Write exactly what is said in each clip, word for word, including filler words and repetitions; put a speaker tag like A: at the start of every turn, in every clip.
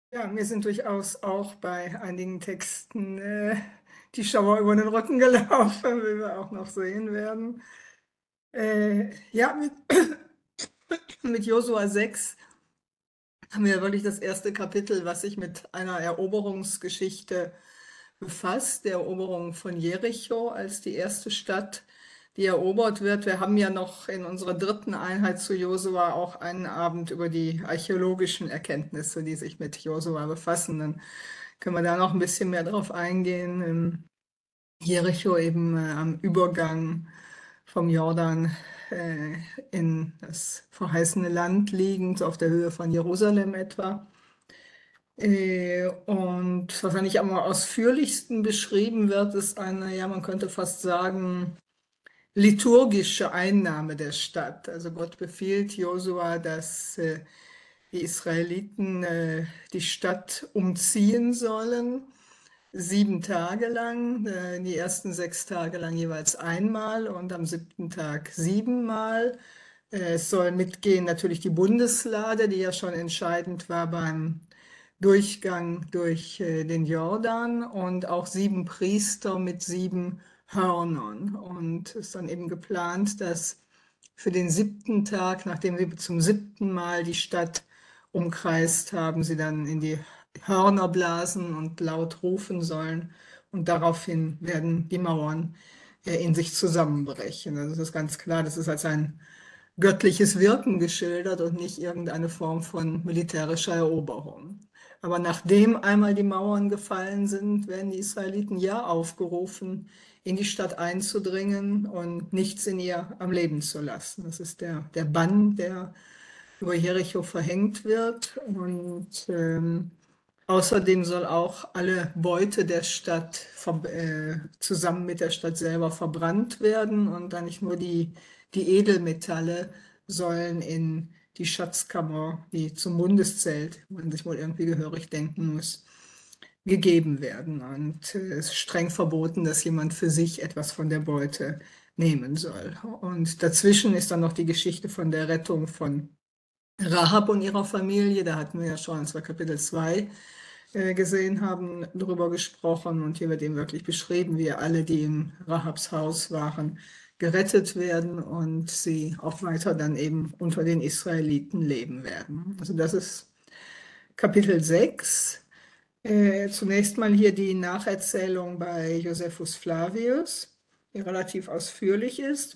A: Ja, mir sind durchaus auch bei einigen Texten äh, die Schauer über den Rücken gelaufen, wie wir auch noch sehen werden. Äh, ja, mit, mit Josua sechs haben wir wirklich das erste Kapitel, was sich mit einer Eroberungsgeschichte befasst, der Eroberung von Jericho als die erste Stadt, die erobert wird. Wir haben ja noch in unserer dritten Einheit zu Josua auch einen Abend über die archäologischen Erkenntnisse, die sich mit Josua befassen. Dann können wir da noch ein bisschen mehr drauf eingehen. In Jericho eben äh, am Übergang vom Jordan äh, in das verheißene Land liegend, auf der Höhe von Jerusalem etwa. Äh, und wahrscheinlich am ausführlichsten beschrieben wird, ist eine, ja, man könnte fast sagen, liturgische Einnahme der Stadt. Also Gott befiehlt Josua, dass äh, die Israeliten äh, die Stadt umziehen sollen, sieben Tage lang, äh, die ersten sechs Tage lang jeweils einmal und am siebten Tag siebenmal. Äh, es soll mitgehen natürlich die Bundeslade, die ja schon entscheidend war beim Durchgang durch äh, den Jordan und auch sieben Priester mit sieben Hörnern. Und es ist dann eben geplant, dass für den siebten Tag, nachdem sie zum siebten Mal die Stadt umkreist haben, sie dann in die Hörner blasen und laut rufen sollen. Und daraufhin werden die Mauern äh, in sich zusammenbrechen. Also das ist ganz klar, das ist als ein göttliches Wirken geschildert und nicht irgendeine Form von militärischer Eroberung. Aber nachdem einmal die Mauern gefallen sind, werden die Israeliten ja aufgerufen, in die Stadt einzudringen und nichts in ihr am Leben zu lassen. Das ist der, der Bann, der über Jericho verhängt wird. Und ähm, außerdem soll auch alle Beute der Stadt ver äh, zusammen mit der Stadt selber verbrannt werden und dann nicht nur die, die Edelmetalle sollen in die Schatzkammer, die zum Bundeszelt, wo man sich wohl irgendwie gehörig denken muss, gegeben werden. Und äh, es ist streng verboten, dass jemand für sich etwas von der Beute nehmen soll. Und dazwischen ist dann noch die Geschichte von der Rettung von Rahab und ihrer Familie. Da hatten wir ja schon, als wir Kapitel zwei äh, gesehen haben, darüber gesprochen. Und hier wird eben wirklich beschrieben, wie alle, die in Rahabs Haus waren, gerettet werden und sie auch weiter dann eben unter den Israeliten leben werden. Also das ist Kapitel sechs. Äh, zunächst mal hier die Nacherzählung bei Josephus Flavius, die relativ ausführlich ist.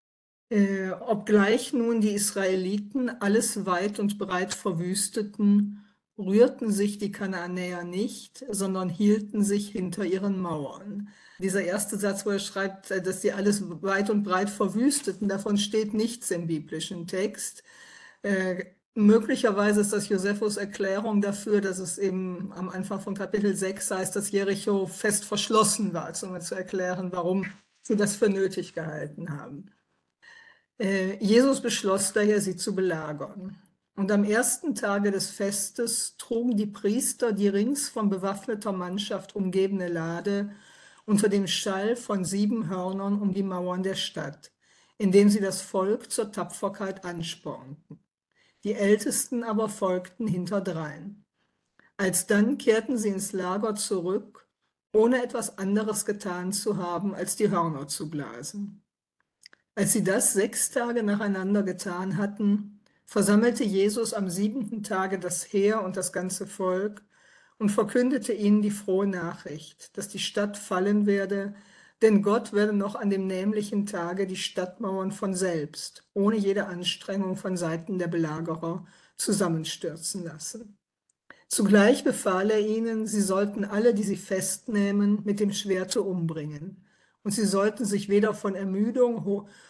A: Äh, obgleich nun die Israeliten alles weit und breit verwüsteten, rührten sich die Kanaanäer nicht, sondern hielten sich hinter ihren Mauern. Dieser erste Satz, wo er schreibt, äh, dass sie alles weit und breit verwüsteten, davon steht nichts im biblischen Text. Äh, möglicherweise ist das Josephus Erklärung dafür, dass es eben am Anfang von Kapitel sechs heißt, dass Jericho fest verschlossen war, um zu erklären, warum sie das für nötig gehalten haben. Äh, Jesus beschloss daher, sie zu belagern. Und am ersten Tage des Festes trugen die Priester die rings von bewaffneter Mannschaft umgebene Lade unter dem Schall von sieben Hörnern um die Mauern der Stadt, indem sie das Volk zur Tapferkeit anspornten. Die Ältesten aber folgten hinterdrein. Alsdann kehrten sie ins Lager zurück, ohne etwas anderes getan zu haben, als die Hörner zu blasen. Als sie das sechs Tage nacheinander getan hatten, versammelte Jesus am siebenten Tage das Heer und das ganze Volk und verkündete ihnen die frohe Nachricht, dass die Stadt fallen werde, denn Gott werde noch an dem nämlichen Tage die Stadtmauern von selbst, ohne jede Anstrengung von Seiten der Belagerer, zusammenstürzen lassen. Zugleich befahl er ihnen, sie sollten alle, die sie festnehmen, mit dem Schwerte umbringen. Und sie sollten sich weder von Ermüdung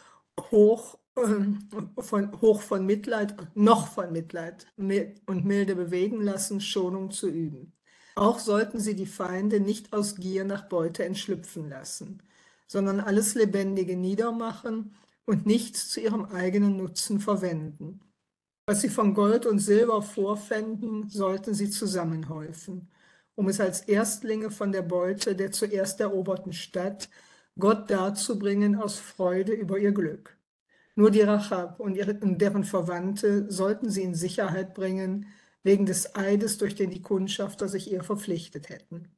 A: hoch, ähm, von, hoch von Mitleid, noch von Mitleid und Milde bewegen lassen, Schonung zu üben. Auch sollten sie die Feinde nicht aus Gier nach Beute entschlüpfen lassen, sondern alles Lebendige niedermachen und nichts zu ihrem eigenen Nutzen verwenden. Was sie von Gold und Silber vorfänden, sollten sie zusammenhäufen, um es als Erstlinge von der Beute der zuerst eroberten Stadt Gott darzubringen aus Freude über ihr Glück. Nur die Rachab und, ihre, und deren Verwandte sollten sie in Sicherheit bringen, wegen des Eides, durch den die Kundschafter sich ihr verpflichtet hätten.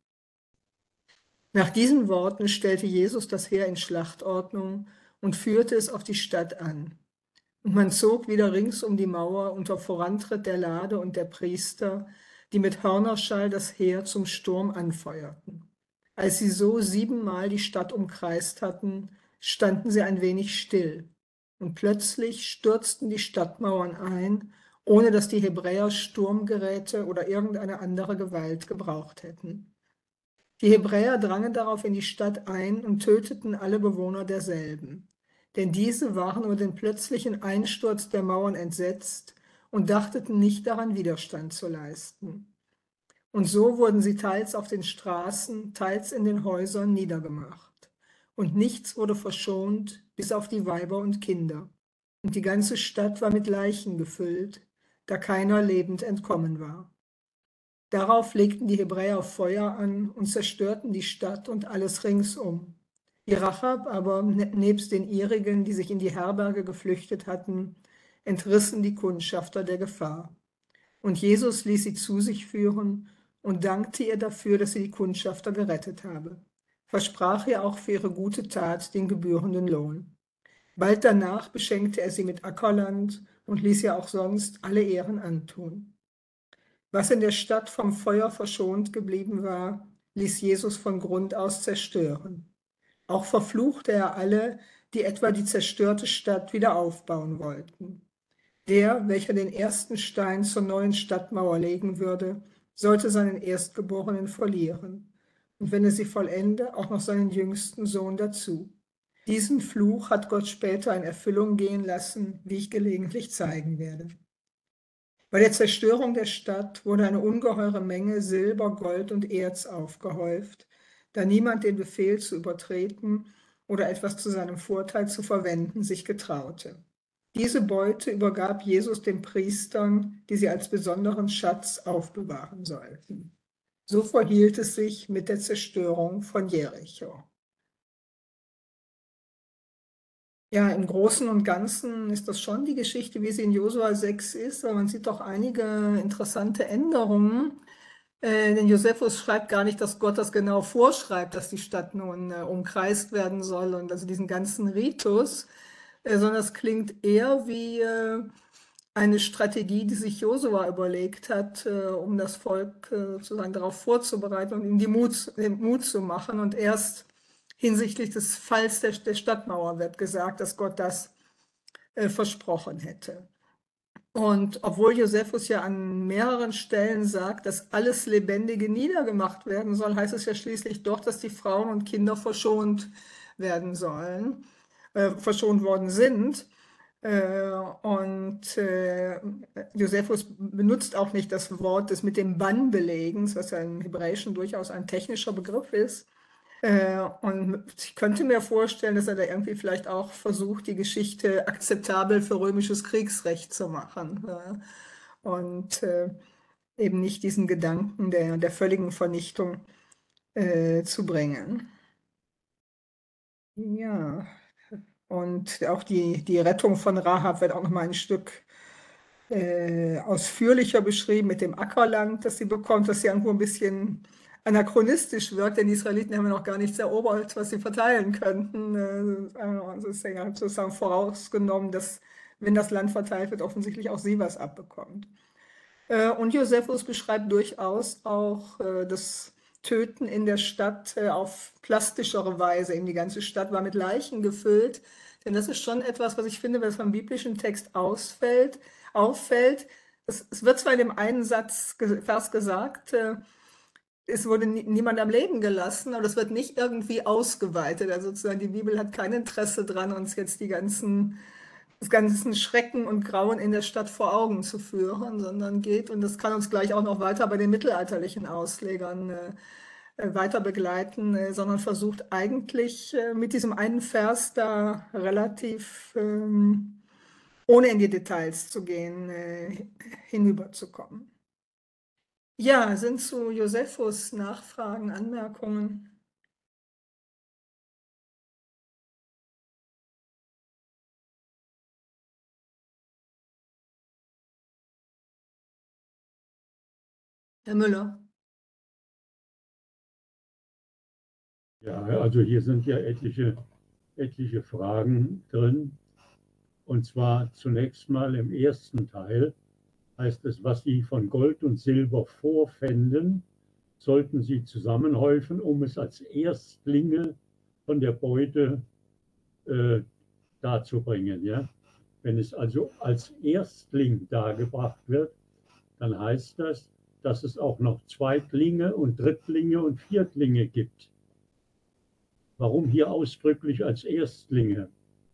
A: Nach diesen Worten stellte Jesus das Heer in Schlachtordnung und führte es auf die Stadt an. Und man zog wieder rings um die Mauer unter Vorantritt der Lade und der Priester, die mit Hörnerschall das Heer zum Sturm anfeuerten. Als sie so siebenmal die Stadt umkreist hatten, standen sie ein wenig still. Und plötzlich stürzten die Stadtmauern ein, ohne dass die Hebräer Sturmgeräte oder irgendeine andere Gewalt gebraucht hätten. Die Hebräer drangen darauf in die Stadt ein und töteten alle Bewohner derselben. Denn diese waren über den plötzlichen Einsturz der Mauern entsetzt und dachten nicht daran, Widerstand zu leisten. Und so wurden sie teils auf den Straßen, teils in den Häusern niedergemacht. Und nichts wurde verschont, bis auf die Weiber und Kinder. Und die ganze Stadt war mit Leichen gefüllt, da keiner lebend entkommen war. Darauf legten die Hebräer Feuer an und zerstörten die Stadt und alles ringsum. Die Rachab aber, nebst den ihrigen, die sich in die Herberge geflüchtet hatten, entrissen die Kundschafter der Gefahr. Und Jesus ließ sie zu sich führen und dankte ihr dafür, dass sie die Kundschafter gerettet habe. Versprach ihr auch für ihre gute Tat den gebührenden Lohn. Bald danach beschenkte er sie mit Ackerland und ließ ihr auch sonst alle Ehren antun. Was in der Stadt vom Feuer verschont geblieben war, ließ Jesus von Grund aus zerstören. Auch verfluchte er alle, die etwa die zerstörte Stadt wieder aufbauen wollten. Der, welcher den ersten Stein zur neuen Stadtmauer legen würde, sollte seinen Erstgeborenen verlieren. Und wenn er sie vollende, auch noch seinen jüngsten Sohn dazu. Diesen Fluch hat Gott später in Erfüllung gehen lassen, wie ich gelegentlich zeigen werde. Bei der Zerstörung der Stadt wurde eine ungeheure Menge Silber, Gold und Erz aufgehäuft, da niemand den Befehl zu übertreten oder etwas zu seinem Vorteil zu verwenden sich getraute. Diese Beute übergab Jesus den Priestern, die sie als besonderen Schatz aufbewahren sollten. So verhielt es sich mit der Zerstörung von Jericho. Ja, im Großen und Ganzen ist das schon die Geschichte, wie sie in Josua sechs ist, aber man sieht doch einige interessante Änderungen. Äh, denn Josephus schreibt gar nicht, dass Gott das genau vorschreibt, dass die Stadt nun äh, umkreist werden soll und also diesen ganzen Ritus, äh, sondern es klingt eher wie äh, eine Strategie, die sich Josua überlegt hat, äh, um das Volk äh, sozusagen darauf vorzubereiten und ihm die Mut, den Mut zu machen. Und erst hinsichtlich des Falls der, der Stadtmauer wird gesagt, dass Gott das äh, versprochen hätte. Und obwohl Josephus ja an mehreren Stellen sagt, dass alles Lebendige niedergemacht werden soll, heißt es ja schließlich doch, dass die Frauen und Kinder verschont werden sollen, äh, verschont worden sind. Äh, und äh, Josephus benutzt auch nicht das Wort des mit dem Bann-Belegens, was ja im Hebräischen durchaus ein technischer Begriff ist. Äh, und ich könnte mir vorstellen, dass er da irgendwie vielleicht auch versucht, die Geschichte akzeptabel für römisches Kriegsrecht zu machen. Äh, und äh, eben nicht diesen Gedanken der, der völligen Vernichtung äh, zu bringen. Ja, und auch die, die Rettung von Rahab wird auch noch mal ein Stück äh, ausführlicher beschrieben mit dem Ackerland, das sie bekommt, das ja irgendwo ein bisschen anachronistisch wirkt, denn die Israeliten haben ja noch gar nichts erobert, was sie verteilen könnten. Äh, Also ist ja sozusagen vorausgenommen, dass, wenn das Land verteilt wird, offensichtlich auch sie was abbekommt. Äh, Und Josephus beschreibt durchaus auch äh, das Töten in der Stadt äh, auf plastischere Weise. Eben die ganze Stadt war mit Leichen gefüllt. Denn das ist schon etwas, was ich finde, was beim biblischen Text ausfällt, auffällt. Es, es wird zwar in dem einen Satz, Vers gesagt, äh, es wurde nie, niemand am Leben gelassen, aber das wird nicht irgendwie ausgeweitet. Also sozusagen die Bibel hat kein Interesse dran, uns jetzt die ganzen das ganzen Schrecken und Grauen in der Stadt vor Augen zu führen, sondern geht, und das kann uns gleich auch noch weiter bei den mittelalterlichen Auslegern äh, äh, weiter begleiten, äh, sondern versucht eigentlich äh, mit diesem einen Vers da relativ, ähm, ohne in die Details zu gehen, äh, hinüberzukommen. Ja, sind zu Josephus Nachfragen, Anmerkungen? Herr Müller.
B: Ja, also hier sind ja etliche, etliche Fragen drin. Und zwar zunächst mal im ersten Teil heißt es, was Sie von Gold und Silber vorfänden, sollten Sie zusammenhäufen, um es als Erstlinge von der Beute äh, darzubringen. Ja? Wenn es also als Erstling dargebracht wird, dann heißt das, dass es auch noch Zweitlinge und Drittlinge und Viertlinge gibt. Warum hier ausdrücklich als Erstlinge?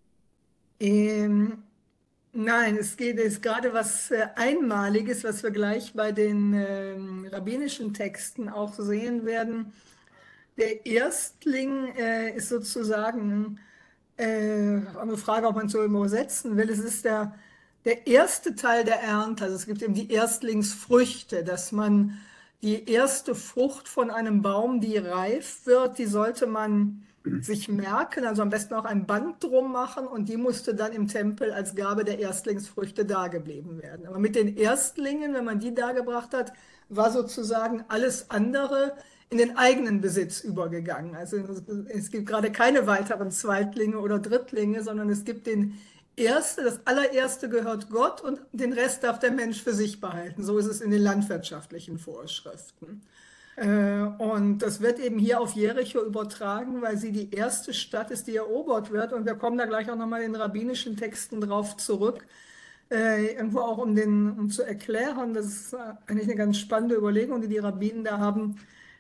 A: Ähm, nein, es geht es ist gerade was äh, Einmaliges, was wir gleich bei den ähm, rabbinischen Texten auch sehen werden. Der Erstling äh, ist sozusagen äh, eine Frage, ob man es so übersetzen will. Es ist der, der erste Teil der Ernte. Also es gibt eben die Erstlingsfrüchte, dass man die erste Frucht von einem Baum, die reif wird, die sollte man sich merken, also am besten auch ein Band drum machen und die musste dann im Tempel als Gabe der Erstlingsfrüchte dargeblieben werden. Aber mit den Erstlingen, wenn man die dargebracht hat, war sozusagen alles andere in den eigenen Besitz übergegangen. Also es gibt gerade keine weiteren Zweitlinge oder Drittlinge, sondern es gibt den Erste, das allererste gehört Gott und den Rest darf der Mensch für sich behalten. So ist es in den landwirtschaftlichen Vorschriften. Äh, Und das wird eben hier auf Jericho übertragen, weil sie die erste Stadt ist, die erobert wird. Und wir kommen da gleich auch nochmal in den rabbinischen Texten drauf zurück. Äh, irgendwo auch um, den, um zu erklären, das ist eigentlich eine ganz spannende Überlegung, die die Rabbinen da haben,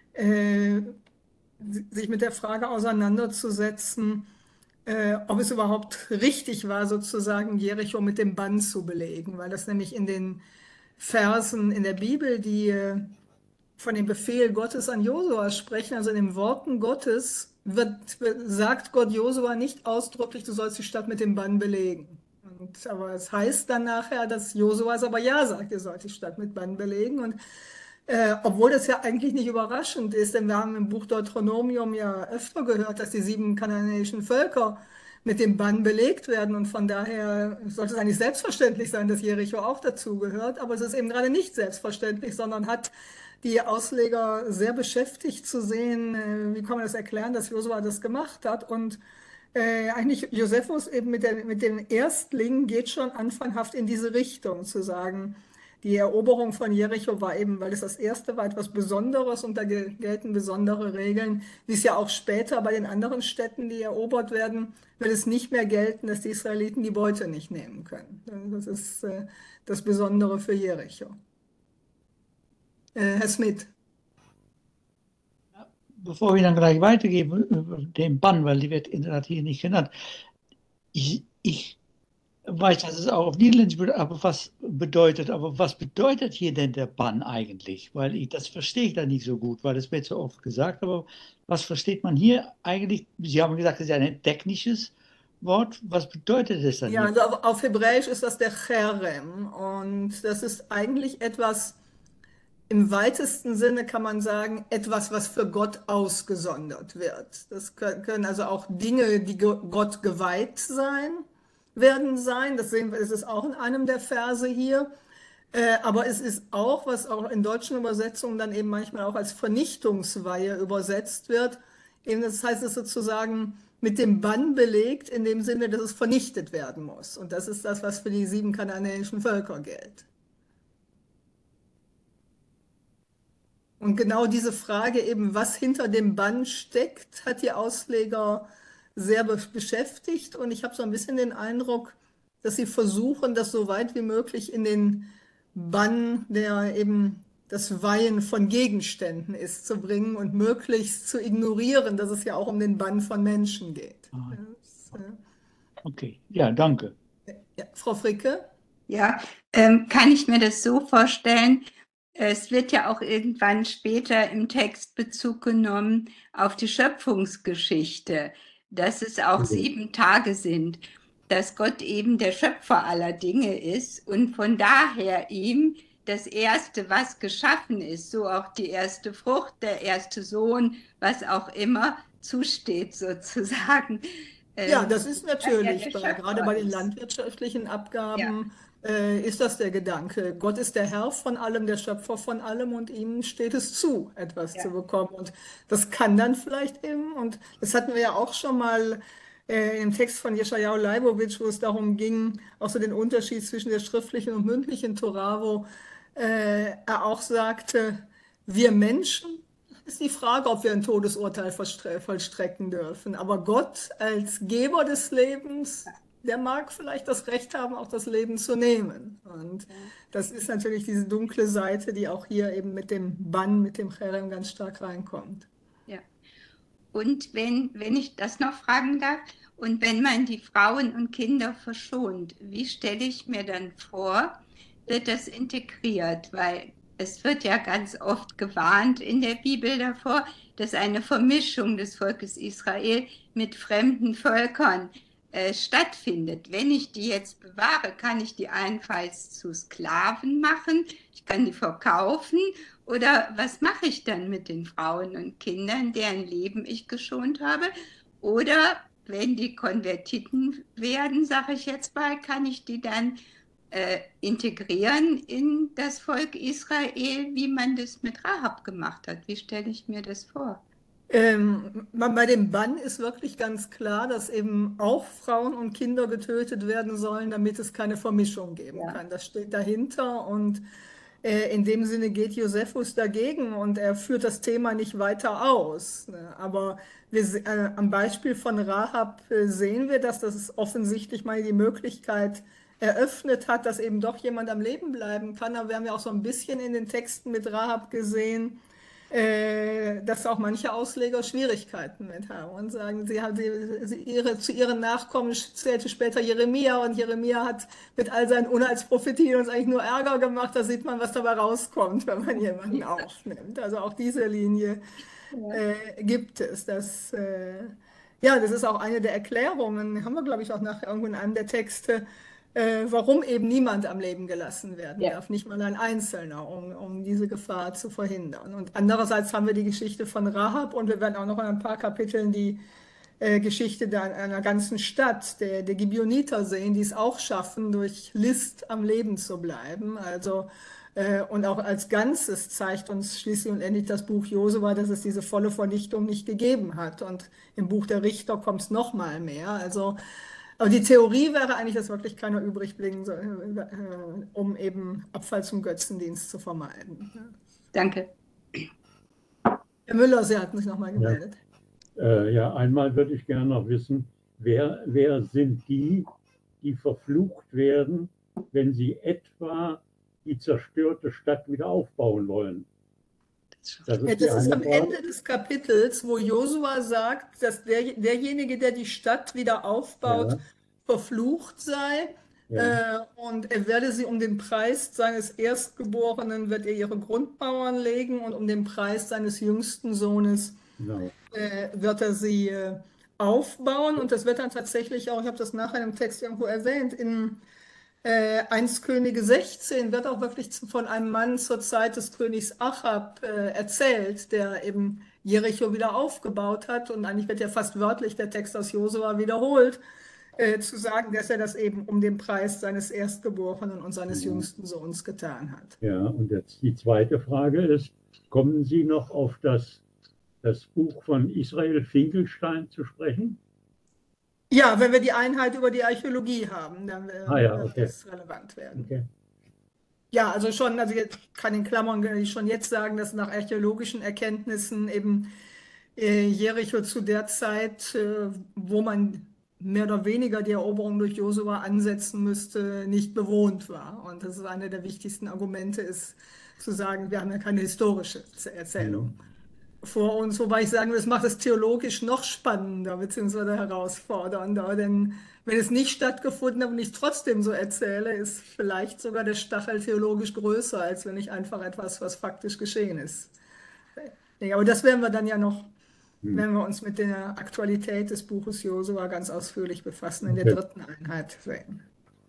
A: äh, sich mit der Frage auseinanderzusetzen, äh, ob es überhaupt richtig war, sozusagen Jericho mit dem Bann zu belegen, weil das nämlich in den Versen in der Bibel, die äh, von dem Befehl Gottes an Josua sprechen, also in den Worten Gottes, wird, sagt Gott Josua nicht ausdrücklich, du sollst die Stadt mit dem Bann belegen. Und, aber es heißt dann nachher, dass Josua es aber ja sagt, ihr sollt die Stadt mit Bann belegen. Und äh, obwohl das ja eigentlich nicht überraschend ist, denn wir haben im Buch Deuteronomium ja öfter gehört, dass die sieben kananäischen Völker mit dem Bann belegt werden. Und von daher sollte es eigentlich selbstverständlich sein, dass Jericho auch dazu gehört. Aber es ist eben gerade nicht selbstverständlich, sondern hat die Ausleger sehr beschäftigt zu sehen, äh, wie kann man das erklären, dass Josua das gemacht hat. Und äh, eigentlich Josephus eben mit, der, mit dem Erstling geht schon anfanghaft in diese Richtung, zu sagen, die Eroberung von Jericho war eben, weil es das erste war, etwas Besonderes und da gel gelten besondere Regeln, wie es ja auch später bei den anderen Städten, die erobert werden, wird es nicht mehr gelten, dass die Israeliten die Beute nicht nehmen können. Das ist äh, das Besondere für Jericho. Äh, Herr Smith.
C: Bevor wir dann gleich weitergeben über den Bann, weil die wird in der Tat hier nicht genannt. Ich, ich weiß, dass es auch auf Niederländisch wird, aber was bedeutet, aber was bedeutet hier denn der Bann eigentlich? Weil ich, das verstehe ich da nicht so gut, weil es wird so oft gesagt, aber was versteht man hier eigentlich? Sie haben gesagt, es ist ein technisches Wort. Was bedeutet es dann
A: Ja,
C: hier?
A: also auf, auf Hebräisch ist das der Cherem und das ist eigentlich etwas, im weitesten Sinne kann man sagen, etwas, was für Gott ausgesondert wird. Das können also auch Dinge, die Gott geweiht sein, werden sein. Das sehen wir, das ist auch in einem der Verse hier. Äh, aber es ist auch, was auch in deutschen Übersetzungen dann eben manchmal auch als Vernichtungsweihe übersetzt wird. Eben das heißt es sozusagen mit dem Bann belegt, in dem Sinne, dass es vernichtet werden muss. Und das ist das, was für die sieben kananäischen Völker gilt. Und genau diese Frage eben, was hinter dem Bann steckt, hat die Ausleger sehr be beschäftigt. Und ich habe so ein bisschen den Eindruck, dass sie versuchen, das so weit wie möglich in den Bann, der eben das Weihen von Gegenständen ist, zu bringen und möglichst zu ignorieren, dass es ja auch um den Bann von Menschen geht.
C: Ah,
A: Das, äh,
C: okay, ja, danke.
A: ja, Frau Fricke?
D: Ja, ähm, kann ich mir das so vorstellen? Es wird ja auch irgendwann später im Text Bezug genommen auf die Schöpfungsgeschichte, dass es auch sieben Tage sind, dass Gott eben der Schöpfer aller Dinge ist und von daher ihm das Erste, was geschaffen ist, so auch die erste Frucht, der erste Sohn, was auch immer, zusteht sozusagen.
A: Ja,
D: Ähm,
A: das ist
D: dass er
A: natürlich,
D: der
A: bei, gerade
D: Schöpfer
A: bei den
D: ist.
A: landwirtschaftlichen
D: Ja.
A: Abgaben äh, ist das der Gedanke. Gott ist der Herr von allem, der Schöpfer von allem und ihm steht es zu, etwas
D: Ja.
A: zu bekommen. Und das kann dann vielleicht eben, und das hatten wir ja auch schon mal äh, im Text von Jeschajahu Leibowitsch, wo es darum ging, auch so den Unterschied zwischen der schriftlichen und mündlichen Tora, wo äh, er auch sagte, wir Menschen, ist die Frage, ob wir ein Todesurteil vollstre- vollstrecken dürfen. Aber Gott als Geber des Lebens, der mag vielleicht das Recht haben, auch das Leben zu nehmen. Und
D: Ja.
A: das ist natürlich diese dunkle Seite, die auch hier eben mit dem Bann, mit dem Cherem ganz stark reinkommt.
D: Ja. Und wenn, wenn ich das noch fragen darf, und wenn man die Frauen und Kinder verschont, wie stelle ich mir dann vor, wird das integriert? Weil es wird ja ganz oft gewarnt in der Bibel davor, dass eine Vermischung des Volkes Israel mit fremden Völkern äh, stattfindet. Wenn ich die jetzt bewahre, kann ich die allenfalls zu Sklaven machen, ich kann die verkaufen, oder was mache ich dann mit den Frauen und Kindern, deren Leben ich geschont habe? Oder wenn die Konvertiten werden, sage ich jetzt mal, kann ich die dann äh, integrieren in das Volk Israel, wie man das mit Rahab gemacht hat? Wie stelle ich mir das vor?
A: Ähm, bei dem Bann ist wirklich ganz klar, dass eben auch Frauen und Kinder getötet werden sollen, damit es keine Vermischung geben
D: Ja.
A: kann. Das steht dahinter und äh, in dem Sinne geht Josephus dagegen und er führt das Thema nicht weiter aus. Ne? Aber wir, se- äh, am Beispiel von Rahab äh, sehen wir, dass das offensichtlich mal die Möglichkeit eröffnet hat, dass eben doch jemand am Leben bleiben kann. Aber wir haben ja auch so ein bisschen in den Texten mit Rahab gesehen, äh, dass auch manche Ausleger Schwierigkeiten mit haben und sagen, sie haben sie, sie ihre, zu ihren Nachkommen zählte später Jeremia und Jeremia hat mit all seinen Unheilsprophetien uns eigentlich nur Ärger gemacht. Da sieht man, was dabei rauskommt, wenn man jemanden aufnimmt. Also auch diese Linie
D: Ja.
A: äh, gibt es. Das, äh, ja, das ist auch eine der Erklärungen, haben wir, glaube ich, auch nachher irgendwo in einem der Texte, äh, warum eben niemand am Leben gelassen werden
D: Ja.
A: darf, nicht mal ein Einzelner, um, um diese Gefahr zu verhindern. Und andererseits haben wir die Geschichte von Rahab und wir werden auch noch in ein paar Kapiteln die äh, Geschichte der, einer ganzen Stadt, der, der Gibeoniter sehen, die es auch schaffen, durch List am Leben zu bleiben. Also äh, und auch als Ganzes zeigt uns schließlich und endlich das Buch Josua, dass es diese volle Vernichtung nicht gegeben hat. Und im Buch der Richter kommt es noch mal mehr. Also aber die Theorie wäre eigentlich, dass wirklich keiner übrig blieben soll, äh, um eben Abfall zum Götzendienst zu vermeiden.
D: Danke.
A: Herr Müller, Sie hatten sich nochmal
B: Ja.
A: gemeldet.
B: Äh, ja, einmal würde ich gerne noch wissen, wer, wer sind die, die verflucht werden, wenn sie etwa die zerstörte Stadt wieder aufbauen wollen? Das
A: Ja,
B: ist die
A: das ist
B: eine
A: am
B: Frage.
A: Ende des Kapitels, wo Josua sagt, dass der, derjenige, der die Stadt wieder aufbaut,
B: Ja.
A: verflucht sei.
B: Ja.
A: Äh, und er werde sie um den Preis seines Erstgeborenen, wird er ihre Grundmauern legen und um den Preis seines jüngsten Sohnes
B: Genau.
A: äh, wird er sie äh, aufbauen. Und das wird dann tatsächlich auch, ich habe das nachher im Text irgendwo erwähnt, in äh, eins Könige sechzehn wird auch wirklich zu- von einem Mann zur Zeit des Königs Achab äh, erzählt, der eben Jericho wieder aufgebaut hat. Und eigentlich wird ja fast wörtlich der Text aus Josua wiederholt, äh, zu sagen, dass er das eben um den Preis seines Erstgeborenen und seines
B: Ja.
A: jüngsten Sohns getan hat.
B: Ja, und jetzt die zweite Frage ist, kommen Sie noch auf das, das Buch von Israel Finkelstein zu sprechen?
A: Ja, wenn wir die Einheit über die Archäologie haben, dann äh,
B: Ah ja,
A: wird
B: okay.
A: das relevant werden.
B: Okay.
A: Ja, also schon, also ich kann in Klammern kann ich schon jetzt sagen, dass nach archäologischen Erkenntnissen eben äh, Jericho zu der Zeit, äh, wo man mehr oder weniger die Eroberung durch Josua ansetzen müsste, nicht bewohnt war. Und das ist eine der wichtigsten Argumente, ist zu sagen, wir haben ja keine historische Erzählung vor uns, wobei ich sagen will, das macht es theologisch noch spannender bzw. herausfordernder, denn wenn es nicht stattgefunden hat und ich trotzdem so erzähle, ist vielleicht sogar der Stachel theologisch größer, als wenn ich einfach etwas, was faktisch geschehen ist. Ja, aber das werden wir dann ja noch,
B: Hm.
A: wenn wir uns mit der Aktualität des Buches Josua ganz ausführlich befassen, in der
B: Okay.
A: dritten Einheit sehen.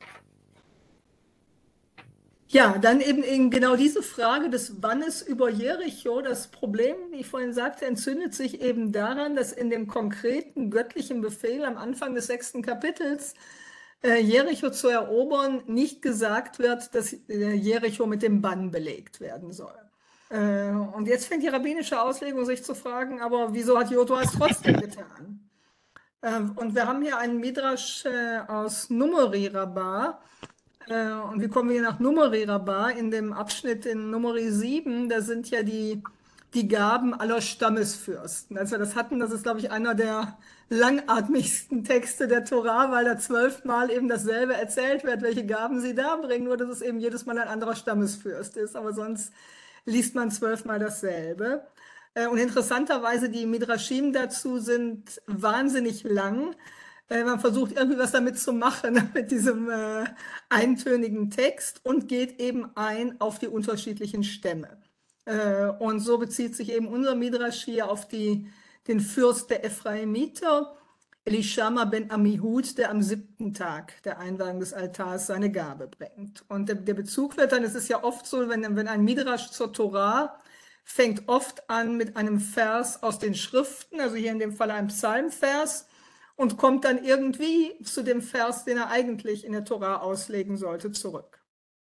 A: Ja, dann eben, eben genau diese Frage des Bannes über Jericho. Das Problem, wie ich vorhin sagte, entzündet sich eben daran, dass in dem konkreten göttlichen Befehl am Anfang des sechsten Kapitels äh, Jericho zu erobern, nicht gesagt wird, dass äh, Jericho mit dem Bann belegt werden soll. Äh, und jetzt fängt die rabbinische Auslegung sich zu fragen, aber wieso hat Josua es trotzdem getan? Äh, und wir haben hier einen Midrash äh, aus Numeri Rabbah. Äh, und wie kommen wir nach Numeri Rabbah? In dem Abschnitt in Numeri sieben, da sind ja die, die Gaben aller Stammesfürsten. Als wir das hatten, das ist, glaube ich, einer der langatmigsten Texte der Tora, weil da zwölfmal eben dasselbe erzählt wird, welche Gaben sie da bringen, nur dass es eben jedes Mal ein anderer Stammesfürst ist. Aber sonst liest man zwölfmal dasselbe. Äh, Und interessanterweise, die Midrashim dazu sind wahnsinnig lang. Äh, Man versucht irgendwie was damit zu machen, mit diesem äh, eintönigen Text und geht eben ein auf die unterschiedlichen Stämme. Äh, Und so bezieht sich eben unser Midrash hier auf die, den Fürst der Ephraimiter, Elishama ben Amihud, der am siebten Tag der Einweihung des Altars seine Gabe bringt. Und der, der Bezug wird dann, es ist ja oft so, wenn, wenn ein Midrash zur Torah fängt oft an mit einem Vers aus den Schriften, also hier in dem Fall ein Psalmvers, und kommt dann irgendwie zu dem Vers, den er eigentlich in der Torah auslegen sollte, zurück.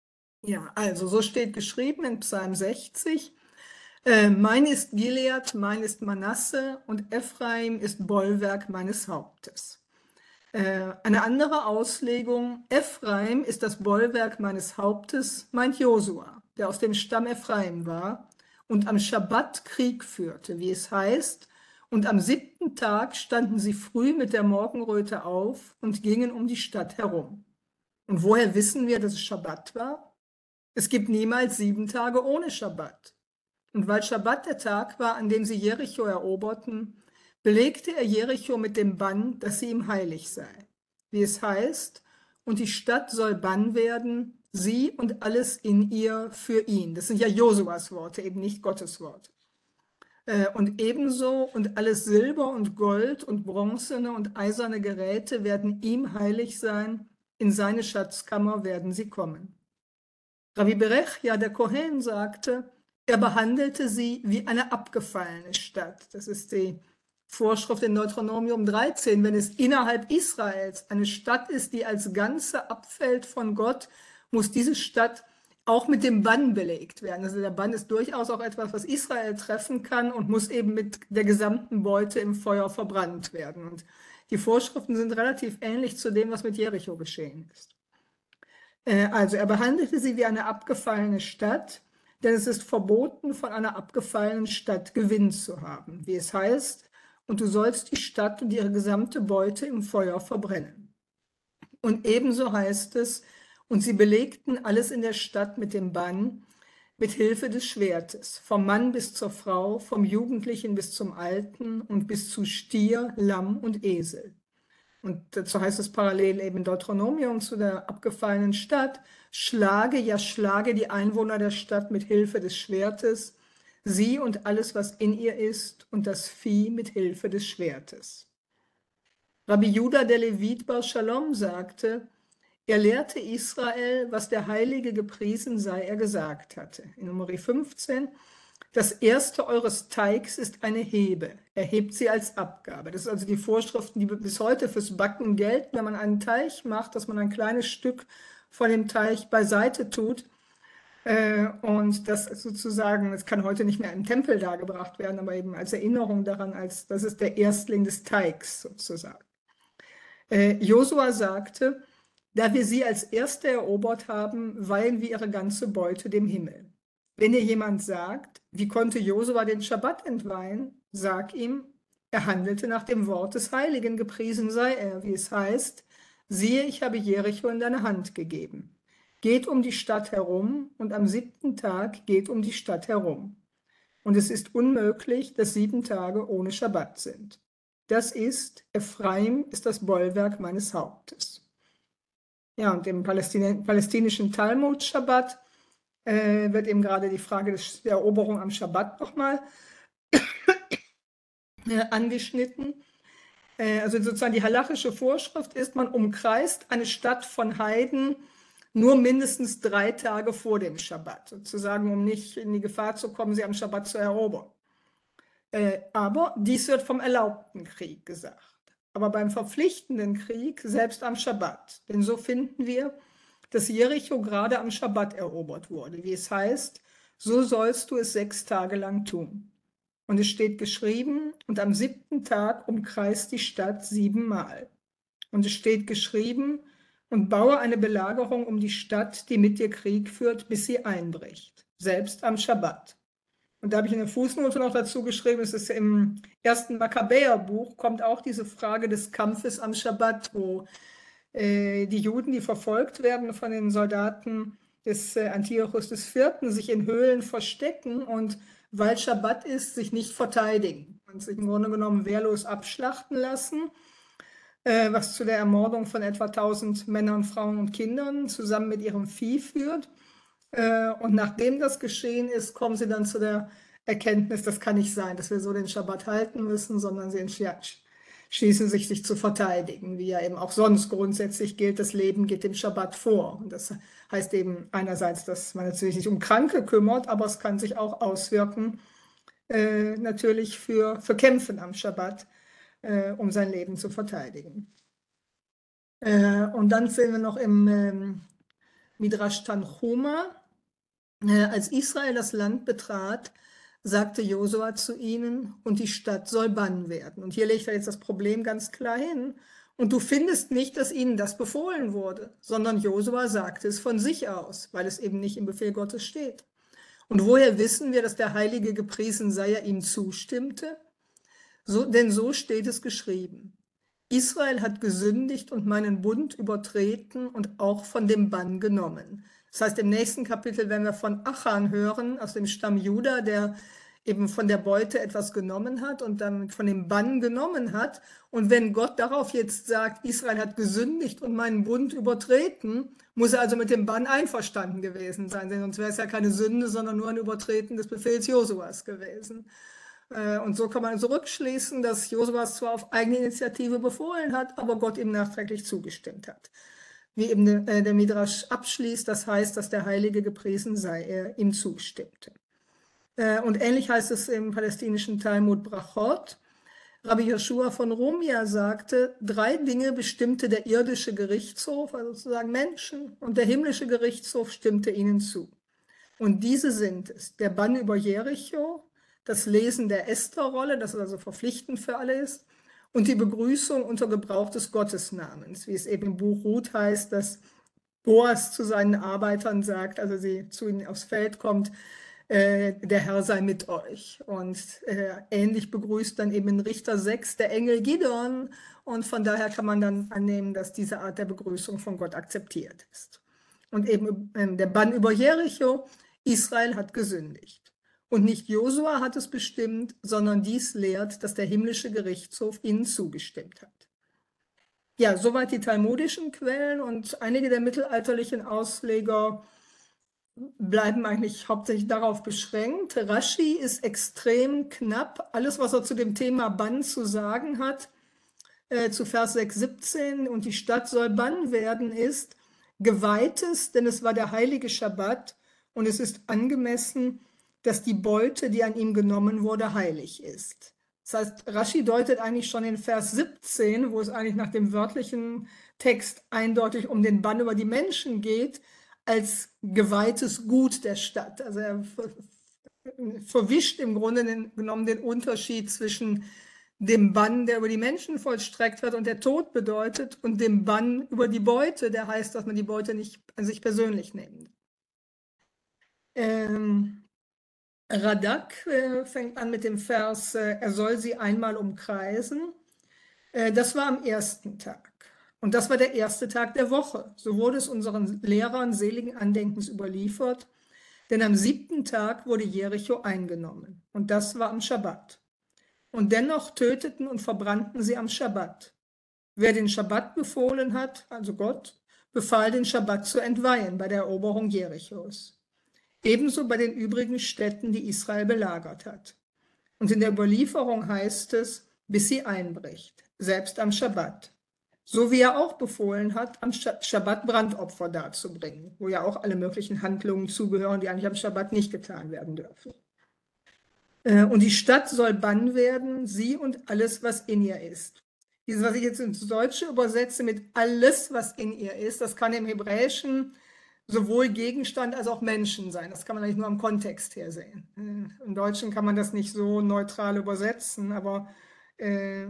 A: Ja, also so steht geschrieben in Psalm sechzig, äh, mein ist Gilead, mein ist Manasse und Ephraim ist Bollwerk meines Hauptes. Äh, eine andere Auslegung, Ephraim ist das Bollwerk meines Hauptes, meint Josua, der aus dem Stamm Ephraim war und am Schabbat Krieg führte, wie es heißt, und am siebten Tag standen sie früh mit der Morgenröte auf und gingen um die Stadt herum. Und woher wissen wir, dass es Schabbat war? Es gibt niemals sieben Tage ohne Schabbat. Und weil Schabbat der Tag war, an dem sie Jericho eroberten, belegte er Jericho mit dem Bann, dass sie ihm heilig sei. Wie es heißt, und die Stadt soll Bann werden, sie und alles in ihr für ihn. Das sind ja Josuas Worte, eben nicht Gottes Worte. Und ebenso und alles Silber und Gold und bronzene und eiserne Geräte werden ihm heilig sein, in seine Schatzkammer werden sie kommen. Rabbi Berechia, der Kohen, sagte, er behandelte sie wie eine abgefallene Stadt. Das ist die Vorschrift in Deuteronomium dreizehn. Wenn es innerhalb Israels eine Stadt ist, die als Ganze abfällt von Gott, muss diese Stadt auch mit dem Bann belegt werden. Also der Bann ist durchaus auch etwas, was Israel treffen kann und muss eben mit der gesamten Beute im Feuer verbrannt werden. Und die Vorschriften sind relativ ähnlich zu dem, was mit Jericho geschehen ist. Also er behandelte sie wie eine abgefallene Stadt, denn es ist verboten, von einer abgefallenen Stadt Gewinn zu haben, wie es heißt, und du sollst die Stadt und ihre gesamte Beute im Feuer verbrennen. Und ebenso heißt es, und sie belegten alles in der Stadt mit dem Bann, mit Hilfe des Schwertes, vom Mann bis zur Frau, vom Jugendlichen bis zum Alten und bis zu Stier, Lamm und Esel. Und dazu heißt es parallel eben in Deuteronomium zu der abgefallenen Stadt, schlage, ja schlage die Einwohner der Stadt mit Hilfe des Schwertes, sie und alles, was in ihr ist, und das Vieh mit Hilfe des Schwertes. Rabbi Judah der Levit Bar Shalom sagte, er lehrte Israel, was der Heilige gepriesen sei, er gesagt hatte. In Numeri fünfzehn, das erste eures Teigs ist eine Hebe. Er hebt sie als Abgabe. Das sind also die Vorschriften, die bis heute fürs Backen gelten. Wenn man einen Teig macht, dass man ein kleines Stück von dem Teig beiseite tut. Und das sozusagen, das kann heute nicht mehr im Tempel dargebracht werden, aber eben als Erinnerung daran, als das ist der Erstling des Teigs sozusagen. Josua sagte, da wir sie als Erste erobert haben, weihen wir ihre ganze Beute dem Himmel. Wenn dir jemand sagt, wie konnte Josua den Schabbat entweihen, sag ihm, er handelte nach dem Wort des Heiligen, gepriesen sei er, wie es heißt, siehe, ich habe Jericho in deine Hand gegeben. Geht um die Stadt herum und am siebten Tag geht um die Stadt herum. Und es ist unmöglich, dass sieben Tage ohne Schabbat sind. Das ist, Ephraim ist das Bollwerk meines Hauptes. Ja, und im Palästin palästinischen Talmud Schabbat äh, wird eben gerade die Frage des, der Eroberung am Schabbat nochmal äh, angeschnitten. Äh, also sozusagen die halachische Vorschrift ist, man umkreist eine Stadt von Heiden nur mindestens drei Tage vor dem Schabbat, sozusagen, um nicht in die Gefahr zu kommen, sie am Schabbat zu erobern. Äh, aber dies wird vom erlaubten Krieg gesagt. aber beim verpflichtenden Krieg selbst am Schabbat. Denn so finden wir, dass Jericho gerade am Schabbat erobert wurde. Wie es heißt, so sollst du es sechs Tage lang tun. Und es steht geschrieben, und am siebten Tag umkreist die Stadt siebenmal. Und es steht geschrieben, und baue eine Belagerung um die Stadt, die mit dir Krieg führt, bis sie einbricht, selbst am Schabbat. Und da habe ich eine Fußnote noch dazu geschrieben, es ist im ersten Makkabäerbuch, kommt auch diese Frage des Kampfes am Schabbat, wo äh, die Juden, die verfolgt werden von den Soldaten des äh, Antiochus des Vierten, sich in Höhlen verstecken und weil Schabbat ist, sich nicht verteidigen und sich im Grunde genommen wehrlos abschlachten lassen, was zu der Ermordung von etwa tausend Männern, Frauen und Kindern zusammen mit ihrem Vieh führt. Und nachdem das geschehen ist, kommen sie dann zu der Erkenntnis, das kann nicht sein, dass wir so den Schabbat halten müssen, sondern sie entschließen sich, sich zu verteidigen, wie ja eben auch sonst grundsätzlich gilt, das Leben geht dem Schabbat vor. Und das heißt eben einerseits, dass man natürlich sich um Kranke kümmert, aber es kann sich auch auswirken, äh, natürlich für, für Kämpfen am Schabbat, um sein Leben zu verteidigen. Und dann sehen wir noch im Midrash Tanchuma, als Israel das Land betrat, sagte Josua zu ihnen, und die Stadt soll Bann werden. Und hier legt er jetzt das Problem ganz klar hin. Und du findest nicht, dass ihnen das befohlen wurde, sondern Josua sagte es von sich aus, weil es eben nicht im Befehl Gottes steht. Und woher wissen wir, dass der Heilige gepriesen sei, er ihm zustimmte? So, denn so steht es geschrieben. Israel hat gesündigt und meinen Bund übertreten und auch von dem Bann genommen. Das heißt, im nächsten Kapitel werden wir von Achan hören, aus dem Stamm Juda, der eben von der Beute etwas genommen hat und dann von dem Bann genommen hat. Und wenn Gott darauf jetzt sagt, Israel hat gesündigt und meinen Bund übertreten, muss er also mit dem Bann einverstanden gewesen sein, denn sonst wäre es ja keine Sünde, sondern nur ein Übertreten des Befehls Josuas gewesen. Und so kann man zurückschließen, dass Josua es zwar auf eigene Initiative befohlen hat, aber Gott ihm nachträglich zugestimmt hat. Wie eben der Midrash abschließt, das heißt, dass der Heilige gepriesen sei, er ihm zustimmte. Und ähnlich heißt es im palästinischen Talmud Brachot. Rabbi Joshua von Rumia sagte, drei Dinge bestimmte der irdische Gerichtshof, also sozusagen Menschen, und der himmlische Gerichtshof stimmte ihnen zu. Und diese sind es: der Bann über Jericho, das Lesen der Esther-Rolle, das also verpflichtend für alle ist, und die Begrüßung unter Gebrauch des Gottesnamens, wie es eben im Buch Ruth heißt, dass Boas zu seinen Arbeitern sagt, also sie zu ihnen aufs Feld kommt, äh, der Herr sei mit euch. Und äh, ähnlich begrüßt dann eben in Richter sechs der Engel Gideon, und von daher kann man dann annehmen, dass diese Art der Begrüßung von Gott akzeptiert ist. Und eben äh, der Bann über Jericho, Israel hat gesündigt. Und nicht Josua hat es bestimmt, sondern dies lehrt, dass der himmlische Gerichtshof ihnen zugestimmt hat. Ja, soweit die talmudischen Quellen, und einige der mittelalterlichen Ausleger bleiben eigentlich hauptsächlich darauf beschränkt. Rashi ist extrem knapp. Alles, was er zu dem Thema Bann zu sagen hat, äh, zu Vers sechs siebzehn, und die Stadt soll Bann werden, ist Geweihtes, denn es war der heilige Schabbat und es ist angemessen, dass die Beute, die an ihm genommen wurde, heilig ist. Das heißt, Rashi deutet eigentlich schon in Vers siebzehn, wo es eigentlich nach dem wörtlichen Text eindeutig um den Bann über die Menschen geht, als geweihtes Gut der Stadt. Also er verwischt im Grunde genommen den Unterschied zwischen dem Bann, der über die Menschen vollstreckt wird und der Tod bedeutet, und dem Bann über die Beute, der heißt, dass man die Beute nicht an sich persönlich nimmt. Ähm, Radak äh, fängt an mit dem Vers, äh, er soll sie einmal umkreisen. Äh, das war am ersten Tag. Und das war der erste Tag der Woche. So wurde es unseren Lehrern seligen Andenkens überliefert. Denn am siebten Tag wurde Jericho eingenommen. Und das war am Schabbat. Und dennoch töteten und verbrannten sie am Schabbat. Wer den Schabbat befohlen hat, also Gott, befahl den Schabbat zu entweihen bei der Eroberung Jerichos. Ebenso bei den übrigen Städten, die Israel belagert hat. Und in der Überlieferung heißt es, bis sie einbricht, selbst am Schabbat. So wie er auch befohlen hat, am Schabbat Brandopfer darzubringen, wo ja auch alle möglichen Handlungen zugehören, die eigentlich am Schabbat nicht getan werden dürfen. Und die Stadt soll Bann werden, sie und alles, was in ihr ist. Dieses, was ich jetzt ins Deutsche übersetze mit alles, was in ihr ist, das kann im Hebräischen sowohl Gegenstand als auch Menschen sein. Das kann man eigentlich nur am Kontext her sehen. Im Deutschen kann man das nicht so neutral übersetzen, aber äh,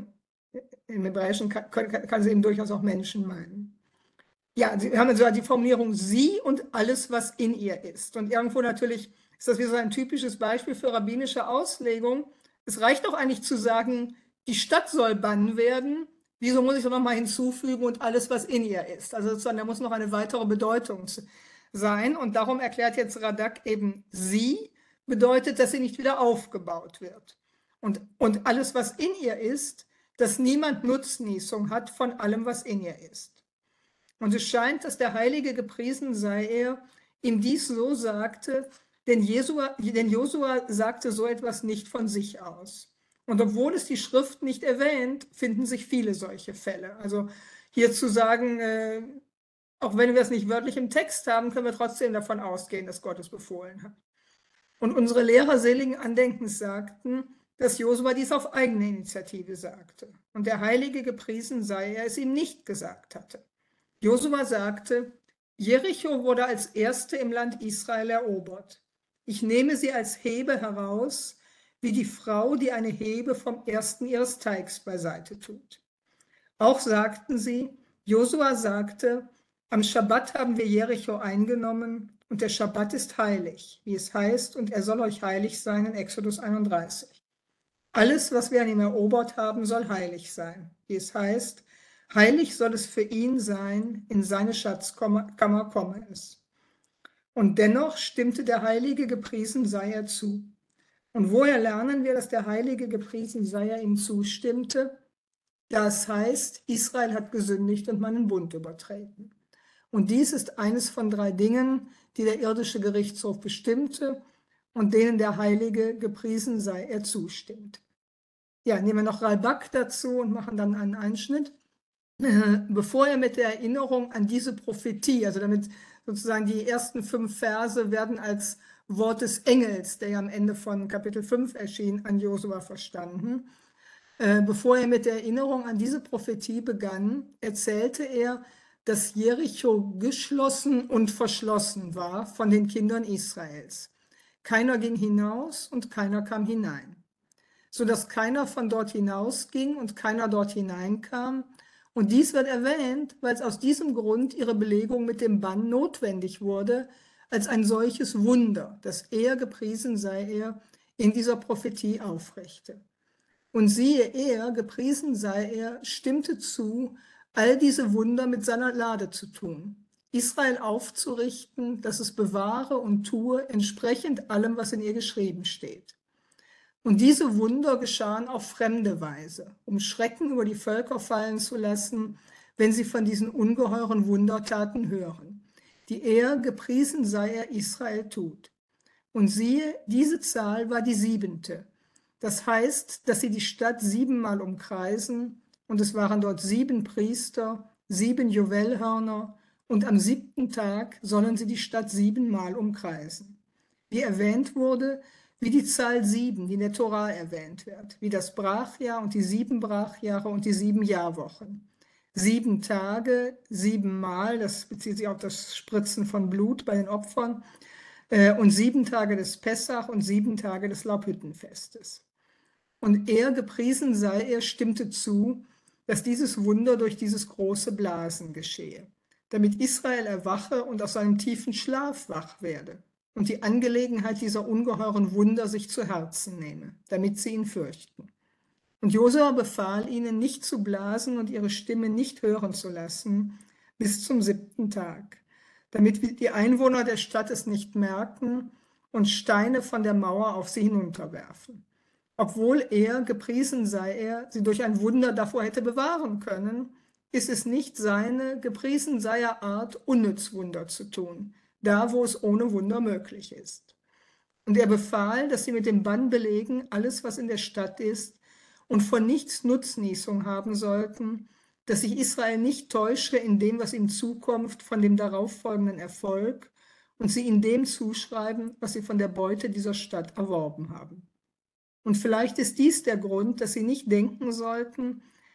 A: im Hebräischen kann, kann, kann es eben durchaus auch Menschen meinen. Ja, Sie haben also die Formulierung sie und alles, was in ihr ist. Und irgendwo natürlich ist das wieder so ein typisches Beispiel für rabbinische Auslegung. Es reicht doch eigentlich zu sagen, die Stadt soll bannen werden. Wieso muss ich doch nochmal hinzufügen und alles, was in ihr ist? Also sozusagen, da muss noch eine weitere Bedeutung sein. Und darum erklärt jetzt Radak eben, sie bedeutet, dass sie nicht wieder aufgebaut wird. Und, und alles, was in ihr ist, dass niemand Nutznießung hat von allem, was in ihr ist. Und es scheint, dass der Heilige gepriesen sei er, ihm dies so sagte, denn Jesua, denn Josua sagte so etwas nicht von sich aus. Und obwohl es die Schrift nicht erwähnt, finden sich viele solche Fälle. Also hier zu sagen, äh, auch wenn wir es nicht wörtlich im Text haben, können wir trotzdem davon ausgehen, dass Gott es befohlen hat. Und unsere Lehrer seligen Andenkens sagten, dass Josua dies auf eigene Initiative sagte. Und der Heilige gepriesen sei er, es ihm nicht gesagt hatte. Josua sagte, Jericho wurde als erste im Land Israel erobert. Ich nehme sie als Hebe heraus, wie die Frau, die eine Hebe vom ersten ihres Teigs beiseite tut. Auch sagten sie, Josua sagte, am Schabbat haben wir Jericho eingenommen und der Schabbat ist heilig, wie es heißt, und er soll euch heilig sein in Exodus einunddreißig. Alles, was wir an ihm erobert haben, soll heilig sein, wie es heißt, heilig soll es für ihn sein, in seine Schatzkammer komme es. Und dennoch stimmte der Heilige gepriesen sei er zu. Und woher lernen wir, dass der Heilige gepriesen sei er ihm zustimmte? Das heißt, Israel hat gesündigt und meinen Bund übertreten. Und dies ist eines von drei Dingen, die der irdische Gerichtshof bestimmte und denen der Heilige gepriesen sei er zustimmt. Ja, nehmen wir noch Ralbak dazu und machen dann einen Einschnitt. Bevor er mit der Erinnerung an diese Prophetie, also damit sozusagen die ersten fünf Verse werden als Wort des Engels, der ja am Ende von Kapitel fünf erschien, an Josua verstanden. Bevor er mit der Erinnerung an diese Prophetie begann, erzählte er, dass Jericho geschlossen und verschlossen war von den Kindern Israels. Keiner ging hinaus und keiner kam hinein, sodass keiner von dort hinausging und keiner dort hineinkam. Und dies wird erwähnt, weil es aus diesem Grund ihre Belegung mit dem Bann notwendig wurde, als ein solches Wunder, dass er, gepriesen sei er, in dieser Prophetie aufrichte. Und siehe, er, gepriesen sei er, stimmte zu, all diese Wunder mit seiner Lade zu tun, Israel aufzurichten, dass es bewahre und tue, entsprechend allem, was in ihr geschrieben steht. Und diese Wunder geschahen auf fremde Weise, um Schrecken über die Völker fallen zu lassen, wenn sie von diesen ungeheuren Wundertaten hören, die er, gepriesen sei er, Israel tut. Und siehe, diese Zahl war die siebente. Das heißt, dass sie die Stadt siebenmal umkreisen, und es waren dort sieben Priester, sieben Juwelhörner, und am siebten Tag sollen sie die Stadt siebenmal umkreisen. Wie erwähnt wurde, wie die Zahl sieben, die in der Tora erwähnt wird, wie das Brachjahr und die sieben Brachjahre und die sieben Jahrwochen. Sieben Tage, siebenmal, das bezieht sich auf das Spritzen von Blut bei den Opfern, äh, und sieben Tage des Pessach und sieben Tage des Laubhüttenfestes. Und er, gepriesen sei er, stimmte zu, dass dieses Wunder durch dieses große Blasen geschehe, damit Israel erwache und aus seinem tiefen Schlaf wach werde und die Angelegenheit dieser ungeheuren Wunder sich zu Herzen nehme, damit sie ihn fürchten. Und Josua befahl ihnen, nicht zu blasen und ihre Stimme nicht hören zu lassen, bis zum siebten Tag, damit die Einwohner der Stadt es nicht merken und Steine von der Mauer auf sie hinunterwerfen. Obwohl er, gepriesen sei er, sie durch ein Wunder davor hätte bewahren können, ist es nicht seine, gepriesen sei er Art, unnütz Wunder zu tun, da wo es ohne Wunder möglich ist. Und er befahl, dass sie mit dem Bann belegen, alles, was in der Stadt ist, und von nichts Nutznießung haben sollten, dass sich Israel nicht täusche in dem, was ihm zukommt, von dem darauffolgenden Erfolg, und sie in dem zuschreiben, was sie von der Beute dieser Stadt erworben haben. Und vielleicht ist dies der Grund, dass sie nicht denken sollten,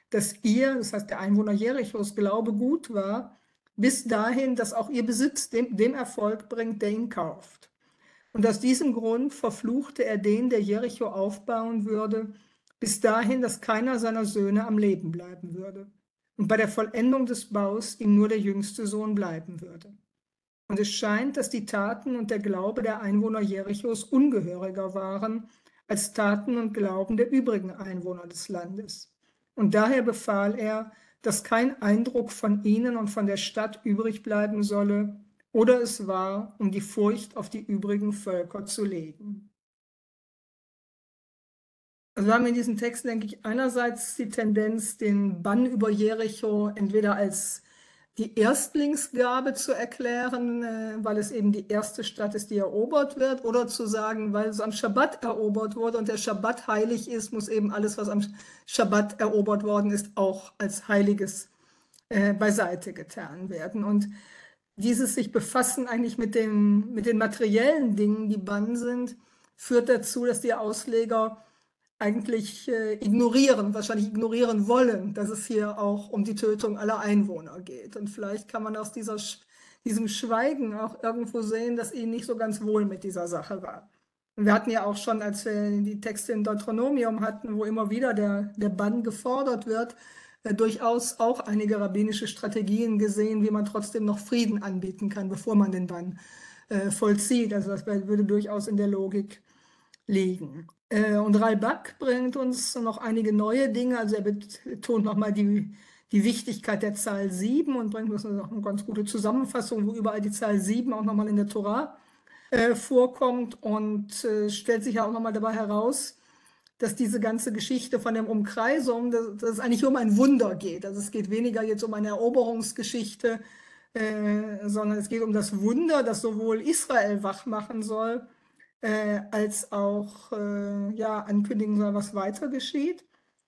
A: dass ihr, das heißt der Einwohner Jerichos, Glaube gut war, bis dahin, dass auch ihr Besitz dem, dem Erfolg bringt, der ihn kauft. Und aus diesem Grund verfluchte er den, der Jericho aufbauen würde, bis dahin, dass keiner seiner Söhne am Leben bleiben würde. Und bei der Vollendung des Baus ihm nur der jüngste Sohn bleiben würde. Und es scheint, dass die Taten und der Glaube der Einwohner Jerichos ungehöriger waren als Taten und Glauben der übrigen Einwohner des Landes. Und daher befahl er, dass kein Eindruck von ihnen und von der Stadt übrig bleiben solle, oder es war, um die Furcht auf die übrigen Völker zu legen. Also wir haben in diesen Texten, denke ich, einerseits die Tendenz, den Bann über Jericho entweder als die Erstlingsgabe zu erklären, weil es eben die erste Stadt ist, die erobert wird, oder zu sagen, weil es am Schabbat erobert wurde und der Schabbat heilig ist, muss eben alles, was am Schabbat erobert worden ist, auch als Heiliges äh, beiseite getan werden. Und dieses sich befassen eigentlich mit, dem, mit den materiellen Dingen, die Bann sind, führt dazu, dass die Ausleger eigentlich äh, ignorieren, wahrscheinlich ignorieren wollen, dass es hier auch um die Tötung aller Einwohner geht. Und vielleicht kann man aus dieser, diesem Schweigen auch irgendwo sehen, dass ihnen nicht so ganz wohl mit dieser Sache war. Und wir hatten ja auch schon, als wir die Texte in Deuteronomium hatten, wo immer wieder der, der Bann gefordert wird, äh, durchaus auch einige rabbinische Strategien gesehen, wie man trotzdem noch Frieden anbieten kann, bevor man den Bann äh, vollzieht. Also das würde durchaus in der Logik liegen. Und Ralbag bringt uns noch einige neue Dinge, also er betont nochmal die, die Wichtigkeit der Zahl sieben und bringt uns noch eine ganz gute Zusammenfassung, wo überall die Zahl sieben auch nochmal in der Tora äh, vorkommt und äh, stellt sich ja auch nochmal dabei heraus, dass diese ganze Geschichte von der Umkreisung, dass, dass es eigentlich um ein Wunder geht. Also es geht weniger jetzt um eine Eroberungsgeschichte, äh, sondern es geht um das Wunder, das sowohl Israel wach machen soll, Äh, als auch äh, ja, ankündigen soll, was weiter geschieht.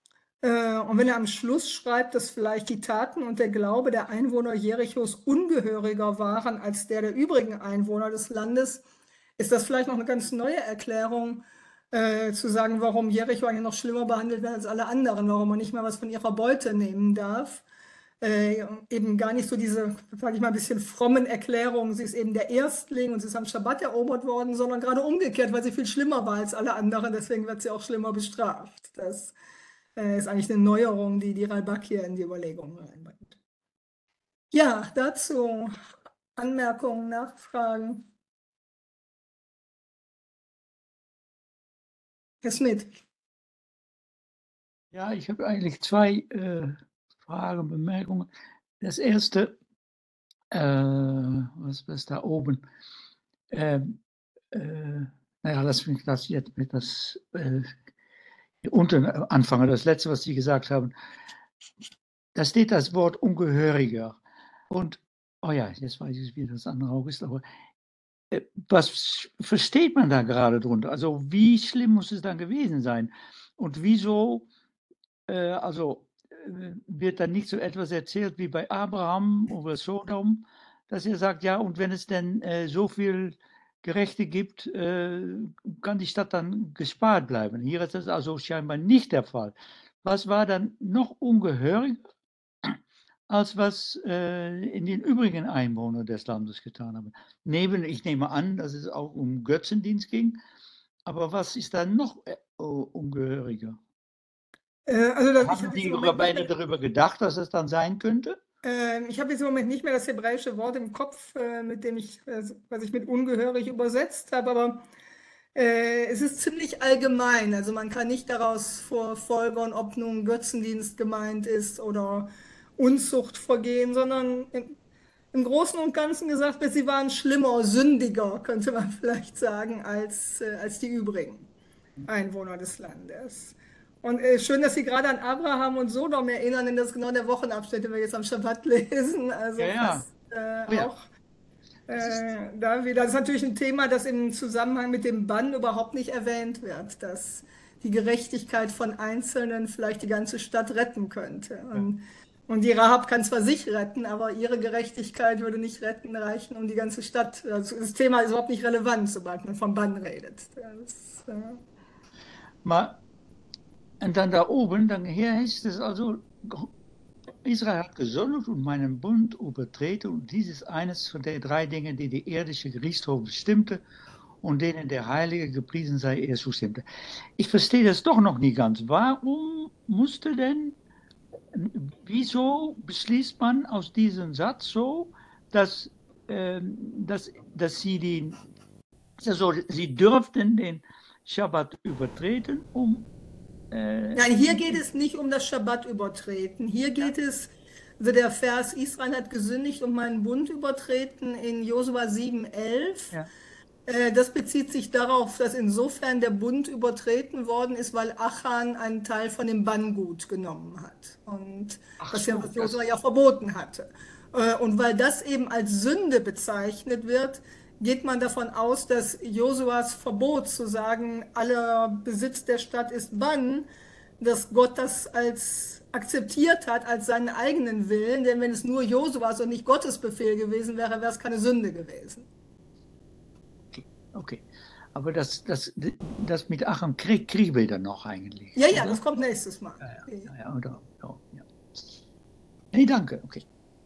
A: Äh, und wenn er am Schluss schreibt, dass vielleicht die Taten und der Glaube der Einwohner Jerichos ungehöriger waren als der der übrigen Einwohner des Landes, ist das vielleicht noch eine ganz neue Erklärung, äh, zu sagen, warum Jericho eigentlich noch schlimmer behandelt wird als alle anderen, warum man nicht mehr was von ihrer Beute nehmen darf. Äh, eben gar nicht so diese, sage ich mal, ein bisschen frommen Erklärungen, sie ist eben der Erstling und sie ist am Schabbat erobert worden, sondern gerade umgekehrt, weil sie viel schlimmer war als alle anderen, deswegen wird sie auch schlimmer bestraft. Das äh, ist eigentlich eine Neuerung, die die Ralbag hier in die Überlegungen reinbringt. Ja, dazu Anmerkungen, Nachfragen. Herr Smith.
C: Ja, ich habe eigentlich zwei äh, Fragen, Bemerkungen. Das erste, äh, was ist da oben? Ähm, äh, naja, lass mich das jetzt mit das äh, unten anfangen. Das letzte, was Sie gesagt haben. Da steht das Wort ungehöriger. Und, oh ja, jetzt weiß ich, wie das andere auch ist, aber äh, was versteht man da gerade drunter? Also, wie schlimm muss es dann gewesen sein? Und wieso, äh, also, wird dann nicht so etwas erzählt wie bei Abraham oder Sodom, dass er sagt, ja, und wenn es denn äh, so viel Gerechte gibt, äh, kann die Stadt dann gespart bleiben. Hier ist das also scheinbar nicht der Fall. Was war dann noch ungehöriger, als was äh, in den übrigen Einwohnern des Landes getan haben? Neben, ich nehme an, dass es auch um Götzendienst ging, aber was ist dann noch äh, ungehöriger?
A: Also das,
C: Haben die Rabbiner darüber gedacht, dass es dann sein könnte?
A: Äh, ich habe jetzt im Moment nicht mehr das hebräische Wort im Kopf, äh, mit dem ich, äh, was ich mit ungehörig übersetzt habe, aber äh, es ist ziemlich allgemein. Also man kann nicht daraus vorfolgern, ob nun Götzendienst gemeint ist oder Unzuchtvergehen, sondern im, im Großen und Ganzen gesagt, sie waren schlimmer, sündiger, könnte man vielleicht sagen, als, äh, als die übrigen Einwohner des Landes. Und äh, schön, dass Sie gerade an Abraham und Sodom erinnern, denn das ist genau der Wochenabschnitt, den wir jetzt am Schabbat lesen. Also
C: ja, ja.
A: fast, äh,
C: Oh ja.
A: auch äh, da wieder. Das ist natürlich ein Thema, das im Zusammenhang mit dem Bann überhaupt nicht erwähnt wird, dass die Gerechtigkeit von Einzelnen vielleicht die ganze Stadt retten könnte. Und, ja. und die Rahab kann zwar sich retten, aber ihre Gerechtigkeit würde nicht retten reichen, um die ganze Stadt. Also das Thema ist überhaupt nicht relevant, sobald man vom Bann redet. Das, äh,
C: Maar, en dan daar oben, dan hier heißt es also, Israel hat gesündigt und meinen Bund übertreten, und dies ist eines von den drei Dingen, die der irdische Gerichtshof bestimmte und denen der Heilige gepriesen sei, er zustimmte. Ich verstehe das doch noch nicht ganz. Warum musste denn, wieso beschließt man aus diesem Satz so, dass, ähm, dass, dass sie den, also sie dürften den Schabbat übertreten, um äh,
A: Nein, hier geht es nicht um das Schabbat übertreten. Hier geht es, also der Vers, Israel hat gesündigt und meinen Bund übertreten in Josua sieben, elf.
C: ja.
A: Äh, Das bezieht sich darauf, dass insofern der Bund übertreten worden ist, weil Achan einen Teil von dem Banngut genommen hat. Und
C: Ach
A: was ja,
C: so,
A: was
C: das-
A: Josua ja verboten hatte. Äh, Und weil das eben als Sünde bezeichnet wird, geht man davon aus, dass Josuas Verbot zu sagen, aller Besitz der Stadt ist Bann, dass Gott das als akzeptiert hat als seinen eigenen Willen, denn wenn es nur Josuas und nicht Gottes Befehl gewesen wäre, wäre es keine Sünde gewesen.
C: Okay, aber das, das, das mit Achem krieg, kriegen wir dann noch eigentlich.
A: Ja, ja,
C: oder?
A: das kommt nächstes Mal.
C: Ja, ja, ja, ja, oder, ja, ja. Nee, danke, okay.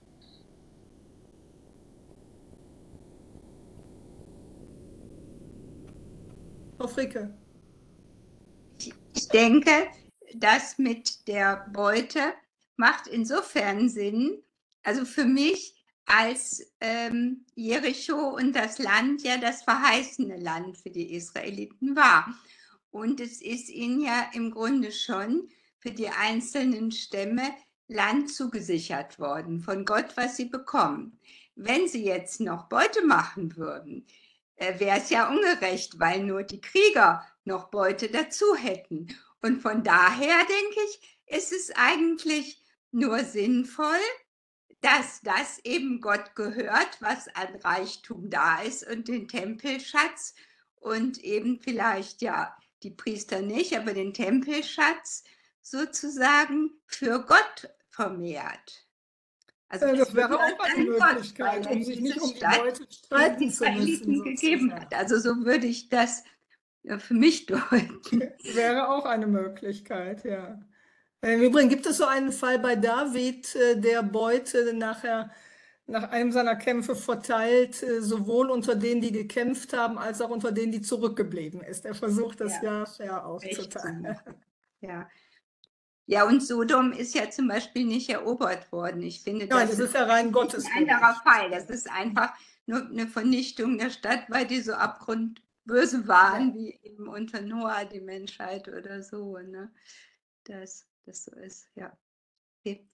A: Frau Fricke.
D: Ich denke, das mit der Beute macht insofern Sinn, also für mich, als ähm, Jericho und das Land ja das verheißene Land für die Israeliten war. Und es ist ihnen ja im Grunde schon für die einzelnen Stämme Land zugesichert worden, von Gott, was sie bekommen. Wenn sie jetzt noch Beute machen würden, äh, wäre es ja ungerecht, weil nur die Krieger noch Beute dazu hätten. Und von daher denke ich, ist es eigentlich nur sinnvoll, dass das eben Gott gehört, was an Reichtum da ist und den Tempelschatz und eben vielleicht ja die Priester nicht, aber den Tempelschatz sozusagen für Gott vermehrt. Also
A: Äh, Das wäre
D: gehört
A: auch eine
D: an Gott,
A: Möglichkeit,
D: weil
A: um
D: er
A: sich nicht
D: diese
A: um die
D: Stadt
A: Beute
D: den
A: streiten zu
D: Israeliten
A: müssen.
D: gegeben
A: sozusagen.
D: hat. Also so würde ich das ja, für mich deuten.
A: Wäre auch eine Möglichkeit, ja. Im Übrigen gibt es so einen Fall bei David, äh, der Beute nachher nach einem seiner Kämpfe verteilt, äh, sowohl unter denen, die gekämpft haben, als auch unter denen, die zurückgeblieben ist. Er versucht das
D: Ja,
A: ja fair aufzuteilen.
D: recht zu. Ja. Ja, und Sodom ist ja zum Beispiel nicht erobert worden. Ich finde,
A: Nein,
D: das
A: das ist ja rein
D: ein
A: Gottes
D: anderer Fall. Das ist einfach nur eine Vernichtung der Stadt, weil die so abgrundböse waren, wie eben unter Noah die Menschheit oder so. Ne? Dass das so ist, ja. Okay.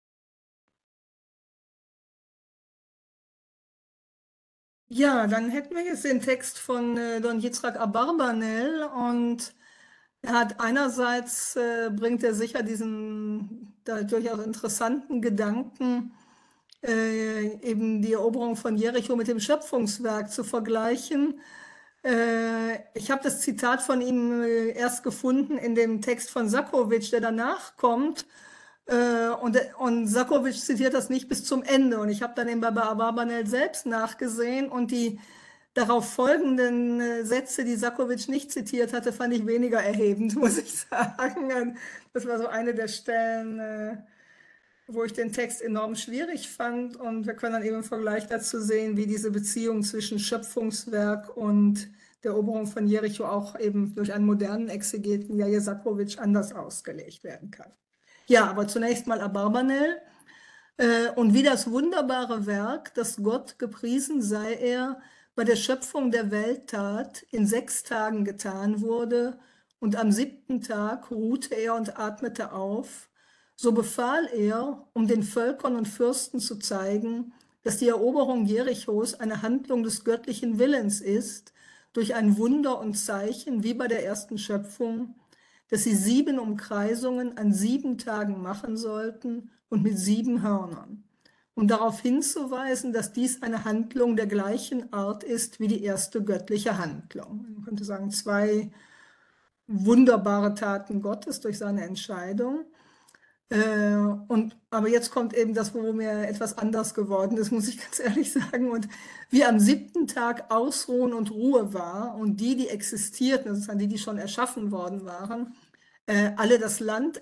A: Ja, dann hätten wir jetzt den Text von äh, Don Yitzhak Abarbanel und er hat einerseits, äh, bringt er sicher diesen da durchaus interessanten Gedanken, äh, eben die Eroberung von Jericho mit dem Schöpfungswerk zu vergleichen. Äh, ich habe das Zitat von ihm äh, erst gefunden in dem Text von Sakowitsch, der danach kommt. Äh, und, und Sakowitsch zitiert das nicht bis zum Ende. Und ich habe dann eben bei Abarbanel selbst nachgesehen und die darauf folgenden äh, Sätze, die Sakowitsch nicht zitiert hatte, fand ich weniger erhebend, muss ich sagen. Das war so eine der Stellen, äh, wo ich den Text enorm schwierig fand. Und wir können dann eben im Vergleich dazu sehen, wie diese Beziehung zwischen Schöpfungswerk und der Eroberung von Jericho auch eben durch einen modernen Exegeten, Jair Sakowitsch, anders ausgelegt werden kann. Ja, aber zunächst mal Abarbanel. Äh, und wie das wunderbare Werk, das Gott gepriesen sei er, bei der Schöpfung der Welt tat, in sechs Tagen getan wurde, und am siebten Tag ruhte er und atmete auf, so befahl er, um den Völkern und Fürsten zu zeigen, dass die Eroberung Jerichos eine Handlung des göttlichen Willens ist, durch ein Wunder und Zeichen wie bei der ersten Schöpfung, dass sie sieben Umkreisungen an sieben Tagen machen sollten und mit sieben Hörnern, um darauf hinzuweisen, dass dies eine Handlung der gleichen Art ist wie die erste göttliche Handlung. Man könnte sagen, zwei wunderbare Taten Gottes durch seine Entscheidung. Äh, und, aber jetzt kommt eben das, wo mir etwas anders geworden ist, muss ich ganz ehrlich sagen. Und wie am siebten Tag Ausruhen und Ruhe war und die, die existierten, das sind die, die schon erschaffen worden waren, äh, alle das Land erbten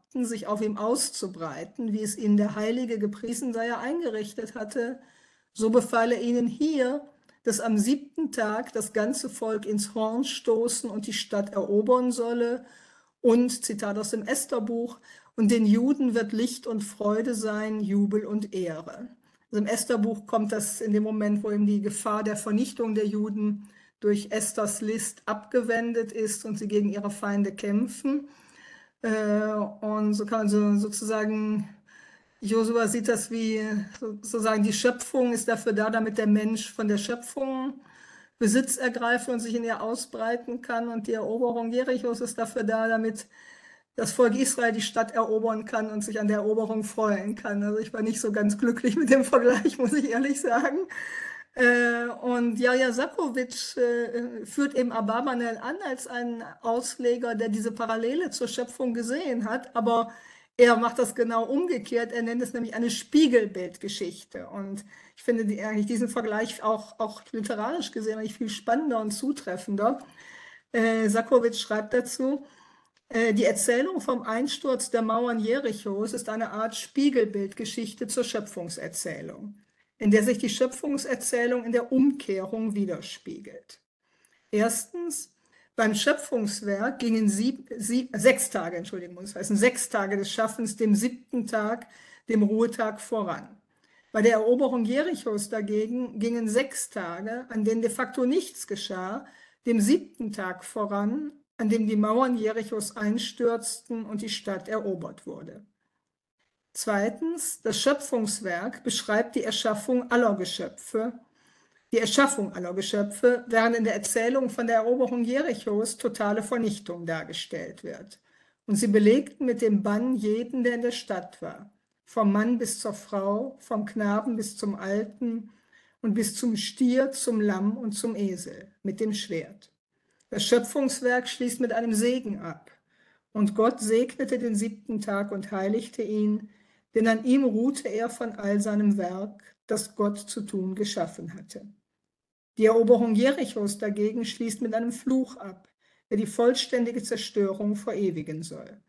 A: wagten, sich auf ihm auszubreiten, wie es ihnen der Heilige gepriesen sei er eingerichtet hatte, so befahl er ihnen hier, dass am siebten Tag das ganze Volk ins Horn stoßen und die Stadt erobern solle. Und, Zitat aus dem Estherbuch, und den Juden wird Licht und Freude sein, Jubel und Ehre. Also im Estherbuch kommt das in dem Moment, wo eben die Gefahr der Vernichtung der Juden durch Esthers List abgewendet ist und sie gegen ihre Feinde kämpfen. Und so kann man so sozusagen, Josua sieht das wie sozusagen, die Schöpfung ist dafür da, damit der Mensch von der Schöpfung Besitz ergreifen und sich in ihr ausbreiten kann. Und die Eroberung Jerichos ist dafür da, damit das Volk Israel die Stadt erobern kann und sich an der Eroberung freuen kann. Also ich war nicht so ganz glücklich mit dem Vergleich, muss ich ehrlich sagen. Und Jaja Sakowitsch führt eben Abarbanel an als einen Ausleger, der diese Parallele zur Schöpfung gesehen hat, aber er macht das genau umgekehrt. Er nennt es nämlich eine Spiegelbildgeschichte. Und ich finde die, eigentlich diesen Vergleich auch, auch literarisch gesehen eigentlich viel spannender und zutreffender. Äh, Sakowitsch schreibt dazu, äh, die Erzählung vom Einsturz der Mauern Jerichos ist eine Art Spiegelbildgeschichte zur Schöpfungserzählung, in der sich die Schöpfungserzählung in der Umkehrung widerspiegelt. Erstens, beim Schöpfungswerk gingen sieb, sieb, sechs Tage, Entschuldigung, das heißt sechs Tage des Schaffens dem siebten Tag, dem Ruhetag voran. Bei der Eroberung Jerichos dagegen gingen sechs Tage, an denen de facto nichts geschah, dem siebten Tag voran, an dem die Mauern Jerichos einstürzten und die Stadt erobert wurde. Zweitens, das Schöpfungswerk beschreibt die Erschaffung aller Geschöpfe, die Erschaffung aller Geschöpfe, während in der Erzählung von der Eroberung Jerichos totale Vernichtung dargestellt wird. Und sie belegten mit dem Bann jeden, der in der Stadt war, vom Mann bis zur Frau, vom Knaben bis zum Alten und bis zum Stier, zum Lamm und zum Esel, mit dem Schwert. Das Schöpfungswerk schließt mit einem Segen ab. Und Gott segnete den siebten Tag und heiligte ihn, denn an ihm ruhte er von all seinem Werk, das Gott zu tun geschaffen hatte. Die Eroberung Jerichos dagegen schließt mit einem Fluch ab, der die vollständige Zerstörung verewigen soll.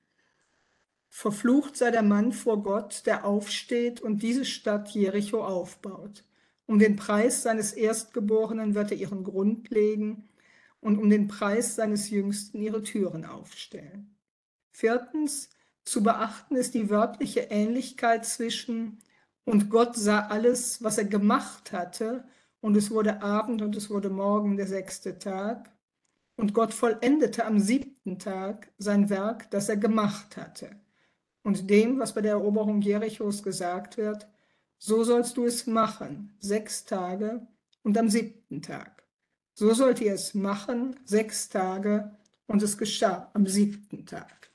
A: Verflucht sei der Mann vor Gott, der aufsteht und diese Stadt Jericho aufbaut. Um den Preis seines Erstgeborenen wird er ihren Grund legen und um den Preis seines Jüngsten ihre Türen aufstellen. Viertens, zu beachten ist die wörtliche Ähnlichkeit zwischen und Gott sah alles, was er gemacht hatte, und es wurde Abend und es wurde Morgen, der sechste Tag. Und Gott vollendete am siebten Tag sein Werk, das er gemacht hatte. Und dem, was bei der Eroberung Jerichos gesagt wird, so sollst du es machen, sechs Tage und am siebten Tag. So sollt ihr es machen, sechs Tage, und es geschah am siebten Tag.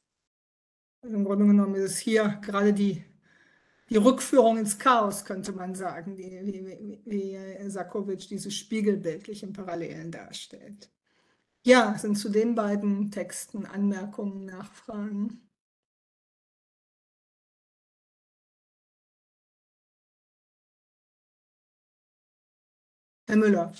A: Also im Grunde genommen ist es hier gerade die, die Rückführung ins Chaos, könnte man sagen, die, wie, wie, wie Sakowitsch diese spiegelbildlichen Parallelen darstellt. Ja, sind zu den beiden Texten Anmerkungen, Nachfragen? Herr Müller.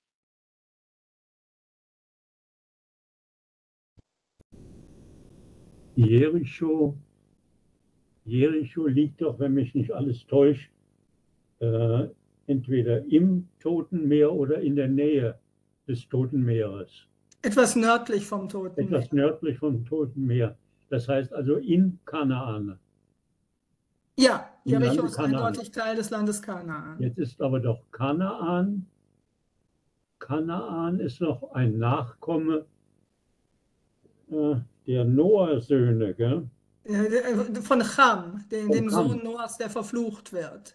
B: Jericho, Jericho liegt doch, wenn mich nicht alles täuscht, äh, entweder im Toten Meer oder in der Nähe des Toten Meeres.
A: Etwas nördlich vom Toten Meer.
B: Etwas nördlich vom Toten Meer. Das heißt also in Kanaan.
A: Ja,
B: Im
A: Jericho
B: Lande
A: ist
B: Kanaan.
A: eindeutig Teil des Landes Kanaan.
B: Jetzt ist aber doch Kanaan, Kanaan ist noch ein Nachkomme äh, der Noah-Söhne, gell?
A: Äh, Von Cham, dem,
B: Von
A: dem
B: Cham.
A: Sohn Noahs, der verflucht wird.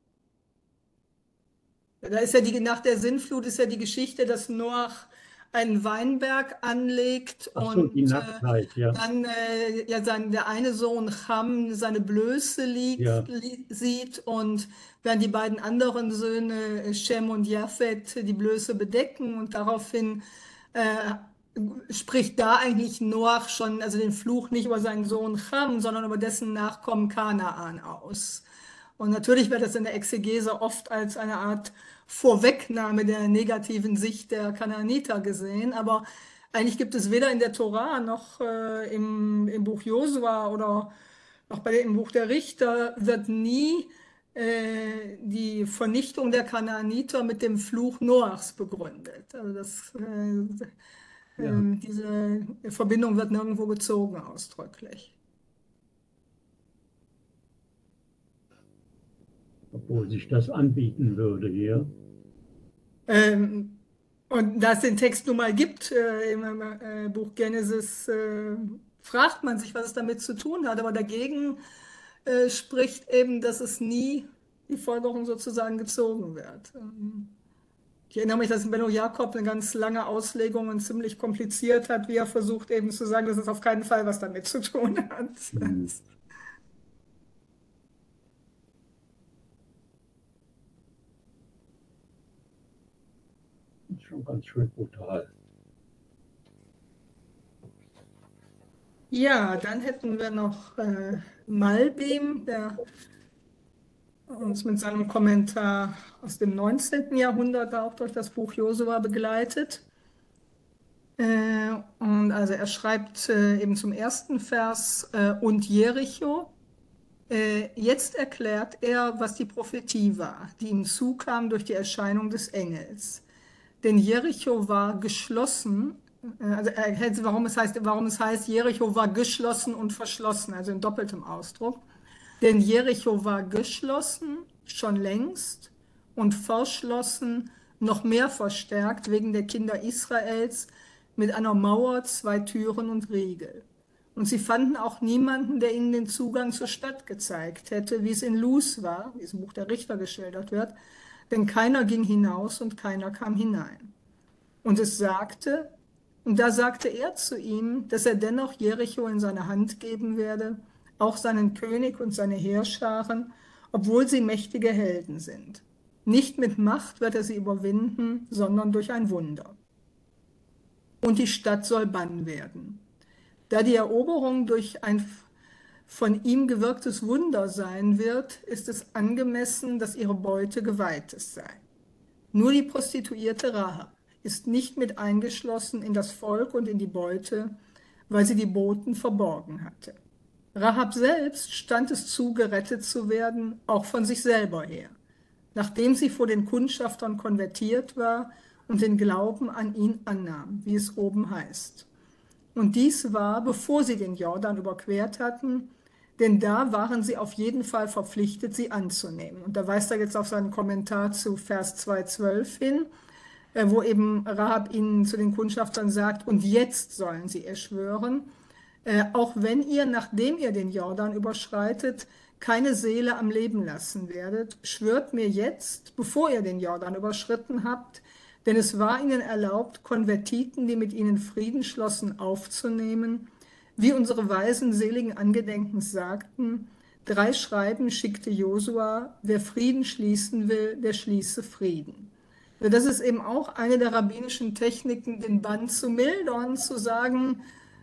A: Da ist ja die, nach der Sintflut ist ja die Geschichte, dass Noach einen Weinberg anlegt
B: Ach so,
A: und
B: die
A: äh,
B: Nacktheit, ja.
A: dann äh, ja sein, der eine Sohn Cham seine Blöße liegt,
B: Ja.
A: li sieht und während die beiden anderen Söhne äh, Shem und Japhet die Blöße bedecken und daraufhin äh, spricht da eigentlich Noach schon, also den Fluch nicht über seinen Sohn Cham, sondern über dessen Nachkommen Kanaan aus. Und natürlich wird das in der Exegese oft als eine Art Vorwegnahme der negativen Sicht der Kanaaniter gesehen, aber eigentlich gibt es weder in der Tora noch äh, im, im Buch Josua oder auch bei dem, im Buch der Richter wird nie äh, die Vernichtung der Kanaaniter mit dem Fluch Noachs begründet. Also das, äh,
B: Ja,
A: äh, diese Verbindung wird nirgendwo gezogen ausdrücklich.
B: obwohl sich das anbieten würde hier.
A: Ähm, und da es den Text nun mal gibt äh, im äh, Buch Genesis, äh, fragt man sich, was es damit zu tun hat. Aber dagegen äh, spricht eben, dass es nie die Folgerung sozusagen gezogen wird. Ähm, ich erinnere mich, dass Benno Jakob eine ganz lange Auslegung und ziemlich kompliziert hat, wie er versucht eben zu sagen, dass es auf keinen Fall was damit zu tun hat.
B: Hm. Das ist schon ganz schön brutal.
A: Ja, dann hätten wir noch äh, Malbim, der uns mit seinem Kommentar aus dem neunzehnten Jahrhundert auch durch das Buch Josua begleitet. Äh, und also er schreibt äh, eben zum ersten Vers äh, und Jericho. Äh, jetzt erklärt er, was die Prophetie war, die ihm zukam durch die Erscheinung des Engels. Denn Jericho war geschlossen, äh, also er erklärt, warum es heißt, warum es heißt, Jericho war geschlossen und verschlossen, also in doppeltem Ausdruck. Denn Jericho war geschlossen, schon längst, und verschlossen, noch mehr verstärkt wegen der Kinder Israels, mit einer Mauer, zwei Türen und Riegel. Und sie fanden auch niemanden, der ihnen den Zugang zur Stadt gezeigt hätte, wie es in Luz war, wie es im Buch der Richter geschildert wird, denn keiner ging hinaus und keiner kam hinein. Und es sagte, und da sagte er zu ihm, dass er dennoch Jericho in seine Hand geben werde, auch seinen König und seine Heerscharen, obwohl sie mächtige Helden sind. Nicht mit Macht wird er sie überwinden, sondern durch ein Wunder. Und die Stadt soll bann werden. Da die Eroberung durch ein von ihm gewirktes Wunder sein wird, ist es angemessen, dass ihre Beute geweihtes sei. Nur die Prostituierte Rahab ist nicht mit eingeschlossen in das Volk und in die Beute, weil sie die Boten verborgen hatte. Rahab selbst stand es zu, gerettet zu werden, auch von sich selber her, nachdem sie vor den Kundschaftern konvertiert war und den Glauben an ihn annahm, wie es oben heißt. Und dies war, bevor sie den Jordan überquert hatten, denn da waren sie auf jeden Fall verpflichtet, sie anzunehmen. Und da weist er jetzt auf seinen Kommentar zu Vers zwei zwölf hin, wo eben Rahab ihnen zu den Kundschaftern sagt, und jetzt sollen sie es schwören, äh, auch wenn ihr, nachdem ihr den Jordan überschreitet, keine Seele am Leben lassen werdet, schwört mir jetzt, bevor ihr den Jordan überschritten habt, denn es war ihnen erlaubt, Konvertiten, die mit ihnen Frieden schlossen, aufzunehmen, wie unsere Weisen seligen Angedenkens sagten, drei Schreiben schickte Josua, wer Frieden schließen will, der schließe Frieden. Das ist eben auch eine der rabbinischen Techniken, den Bann zu mildern, zu sagen,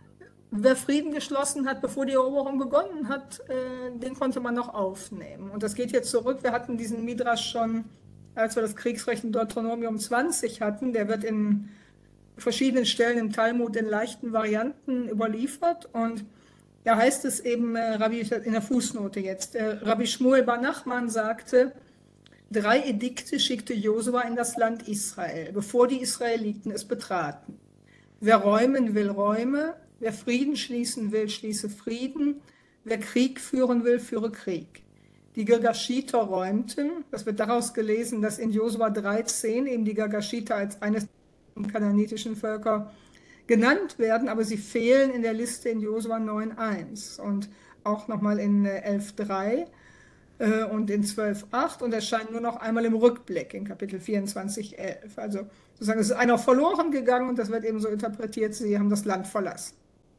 A: wer Frieden geschlossen hat, bevor die Eroberung begonnen hat, äh, den konnte man noch aufnehmen. Und das geht jetzt zurück. Wir hatten diesen Midrash schon, als wir das Kriegsrecht in Deuteronomium zwanzig hatten. Der wird in verschiedenen Stellen im Talmud in leichten Varianten überliefert. Und da heißt es eben, äh, Rabbi, in der Fußnote jetzt, äh, Rabbi Shmuel bar Nachman sagte, drei Edikte schickte Josua in das Land Israel, bevor die Israeliten es betraten. Wer räumen will, räume. Wer Frieden schließen will, schließe Frieden. Wer Krieg führen will, führe Krieg. Die Girgashiter räumten. Das wird daraus gelesen, dass in Josua dreizehn eben die Girgashiter als eines der kanaanitischen Völker genannt werden, aber sie fehlen in der Liste in Josua neun eins und auch nochmal in elf drei äh, und in zwölf acht und erscheinen nur noch einmal im Rückblick in Kapitel vierundzwanzig elf. Also sozusagen, es ist einer verloren gegangen und das wird eben so interpretiert, sie haben das Land verlassen.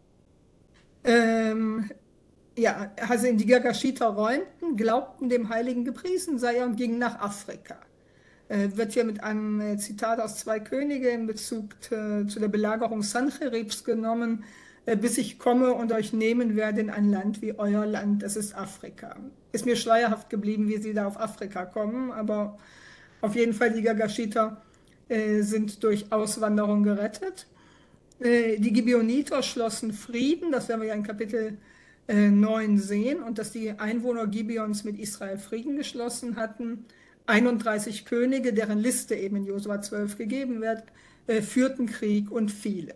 A: Ähm, ja, also die Girgashiter räumten, glaubten dem Heiligen gepriesen sei er und gingen nach Afrika. Äh, wird hier mit einem äh, Zitat aus zwei Könige in Bezug äh, zu der Belagerung Sancheribs genommen, äh, bis ich komme und euch nehmen werde in ein Land wie euer Land, das ist Afrika. Ist mir schleierhaft geblieben, wie sie da auf Afrika kommen, aber auf jeden Fall die Girgashiter äh, sind durch Auswanderung gerettet. äh, die Gibeoniter schlossen Frieden, das werden wir ja in Kapitel äh, neun sehen, und dass die Einwohner Gibeons mit Israel Frieden geschlossen hatten. einunddreißig Könige, deren Liste eben in Josua zwölf gegeben wird, äh, führten Krieg und viele.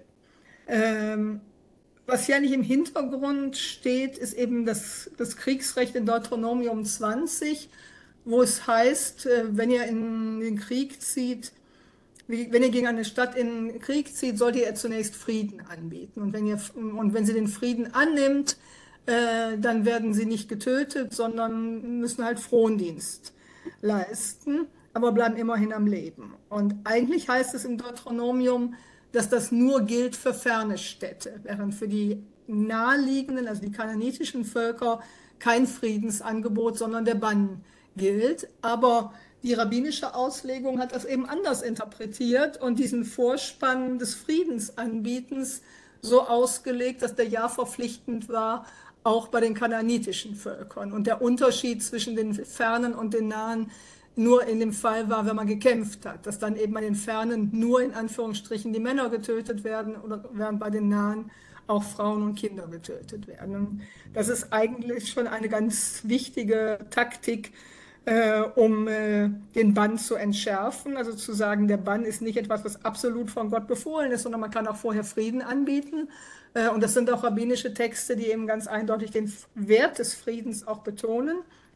A: Ähm, was ja nicht im Hintergrund steht, ist eben das, das Kriegsrecht in Deuteronomium zwanzig, wo es heißt, äh, wenn ihr in den Krieg zieht, wie, wenn ihr gegen eine Stadt in den Krieg zieht, solltet ihr zunächst Frieden anbieten. Und wenn, ihr, und wenn sie den Frieden annimmt, äh, dann werden sie nicht getötet, sondern müssen halt Frondienst leisten, aber bleiben immerhin am Leben. Und eigentlich heißt es im Deuteronomium, dass das nur gilt für ferne Städte, während für die naheliegenden, also die kanaanitischen Völker, kein Friedensangebot, sondern der Bann gilt. Aber die rabbinische Auslegung hat das eben anders interpretiert und diesen Vorspann des Friedensanbietens so ausgelegt, dass der Ja verpflichtend war, auch bei den kanaanitischen Völkern. Und der Unterschied zwischen den Fernen und den Nahen nur in dem Fall war, wenn man gekämpft hat, dass dann eben bei den Fernen nur in Anführungsstrichen die Männer getötet werden, oder während bei den Nahen auch Frauen und Kinder getötet werden. Und das ist eigentlich schon eine ganz wichtige Taktik, äh, um äh, den Bann zu entschärfen. Also zu sagen, der Bann ist nicht etwas, was absolut von Gott befohlen ist, sondern man kann auch vorher Frieden anbieten. Äh, und das sind auch rabbinische Texte, die eben ganz eindeutig den Wert des Friedens auch betonen.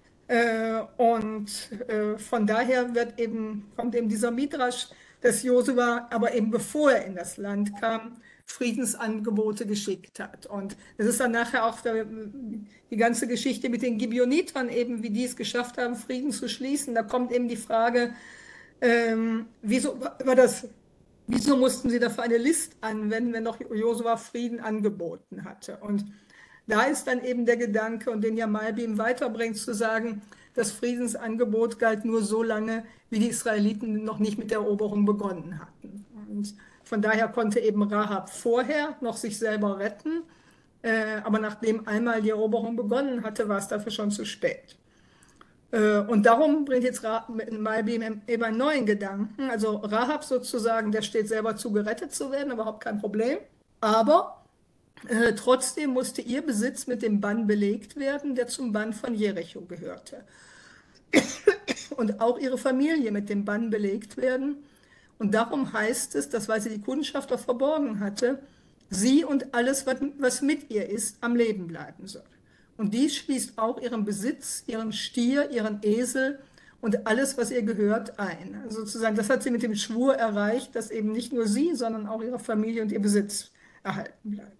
A: Äh, und äh, von daher wird eben, kommt eben dieser Midrasch, dass Josua aber eben bevor er in das Land kam, Friedensangebote geschickt hat. Und das ist dann nachher auch der, die ganze Geschichte mit den Gibeonitern eben, wie die es geschafft haben, Frieden zu schließen. Da kommt eben die Frage, ähm, wieso war das, wieso mussten sie dafür eine List anwenden, wenn doch Josua Frieden angeboten hatte? Und da ist dann eben der Gedanke, und den ja Malbim weiterbringt, zu sagen, das Friedensangebot galt nur so lange, wie die Israeliten noch nicht mit der Eroberung begonnen hatten. Und von daher konnte eben Rahab vorher noch sich selber retten, äh, aber nachdem einmal die Eroberung begonnen hatte, war es dafür schon zu spät. Äh, und darum bringt jetzt Malbim eben einen neuen Gedanken. Also Rahab sozusagen, der steht selber zu, gerettet zu werden, überhaupt kein Problem. Aber Äh, trotzdem musste ihr Besitz mit dem Bann belegt werden, der zum Bann von Jericho gehörte. Und auch ihre Familie mit dem Bann belegt werden. Und darum heißt es, dass, weil sie die Kundschafter verborgen hatte, sie und alles, was, was mit ihr ist, am Leben bleiben soll. Und dies schließt auch ihren Besitz, ihren Stier, ihren Esel und alles, was ihr gehört, ein. Also sozusagen, das hat sie mit dem Schwur erreicht, dass eben nicht nur sie, sondern auch ihre Familie und ihr Besitz erhalten bleiben.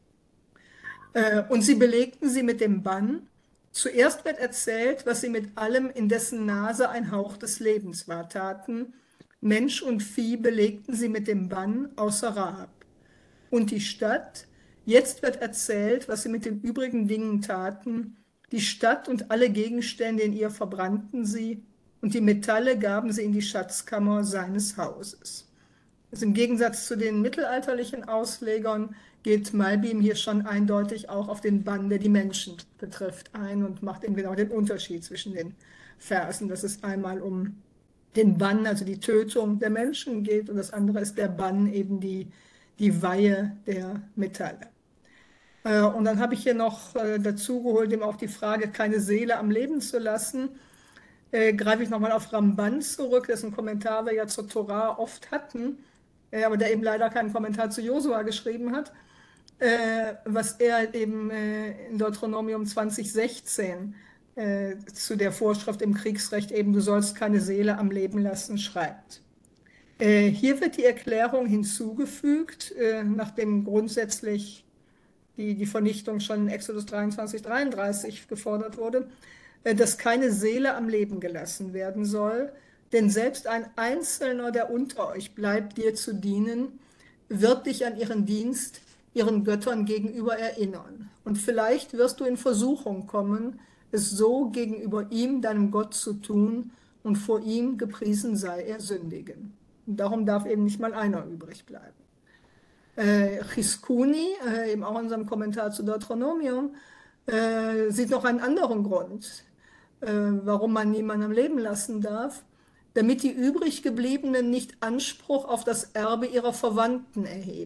A: Und sie belegten sie mit dem Bann. Zuerst wird erzählt, was sie mit allem, in dessen Nase ein Hauch des Lebens war, taten. Mensch und Vieh belegten sie mit dem Bann, außer Rahab. Und die Stadt, jetzt wird erzählt, was sie mit den übrigen Dingen taten. Die Stadt und alle Gegenstände in ihr verbrannten sie, und die Metalle gaben sie in die Schatzkammer seines Hauses. Also im Gegensatz zu den mittelalterlichen Auslegern geht Malbim hier schon eindeutig auch auf den Bann, der die Menschen betrifft, ein und macht eben genau den Unterschied zwischen den Versen, dass es einmal um den Bann, also die Tötung der Menschen geht, und das andere ist der Bann, eben die, die Weihe der Metalle. Und dann habe ich hier noch dazu geholt, eben auch die Frage, keine Seele am Leben zu lassen. Äh, greife ich nochmal auf Ramban zurück, dessen Kommentar wir ja zur Torah oft hatten, äh, aber der eben leider keinen Kommentar zu Josua geschrieben hat, äh, was er eben äh, in Deuteronomium zwanzig sechzehn äh, zu der Vorschrift im Kriegsrecht eben, du sollst keine Seele am Leben lassen, schreibt. Äh, hier wird die Erklärung hinzugefügt, äh, nachdem grundsätzlich die, die Vernichtung schon in Exodus dreiundzwanzig, dreiunddreißig gefordert wurde, dass keine Seele am Leben gelassen werden soll, denn selbst ein Einzelner, der unter euch bleibt, dir zu dienen, wird dich an ihren Dienst, ihren Göttern gegenüber erinnern. Und vielleicht wirst du in Versuchung kommen, es so gegenüber ihm, deinem Gott, zu tun, und vor ihm, gepriesen sei er, sündigen. Und darum darf eben nicht mal einer übrig bleiben. Äh, Chizkuni, äh, eben auch in seinem Kommentar zu Deuteronomium, äh, sieht noch einen anderen Grund, äh, warum man niemanden am Leben lassen darf, damit die übrig gebliebenen nicht Anspruch auf das Erbe ihrer Verwandten erheben.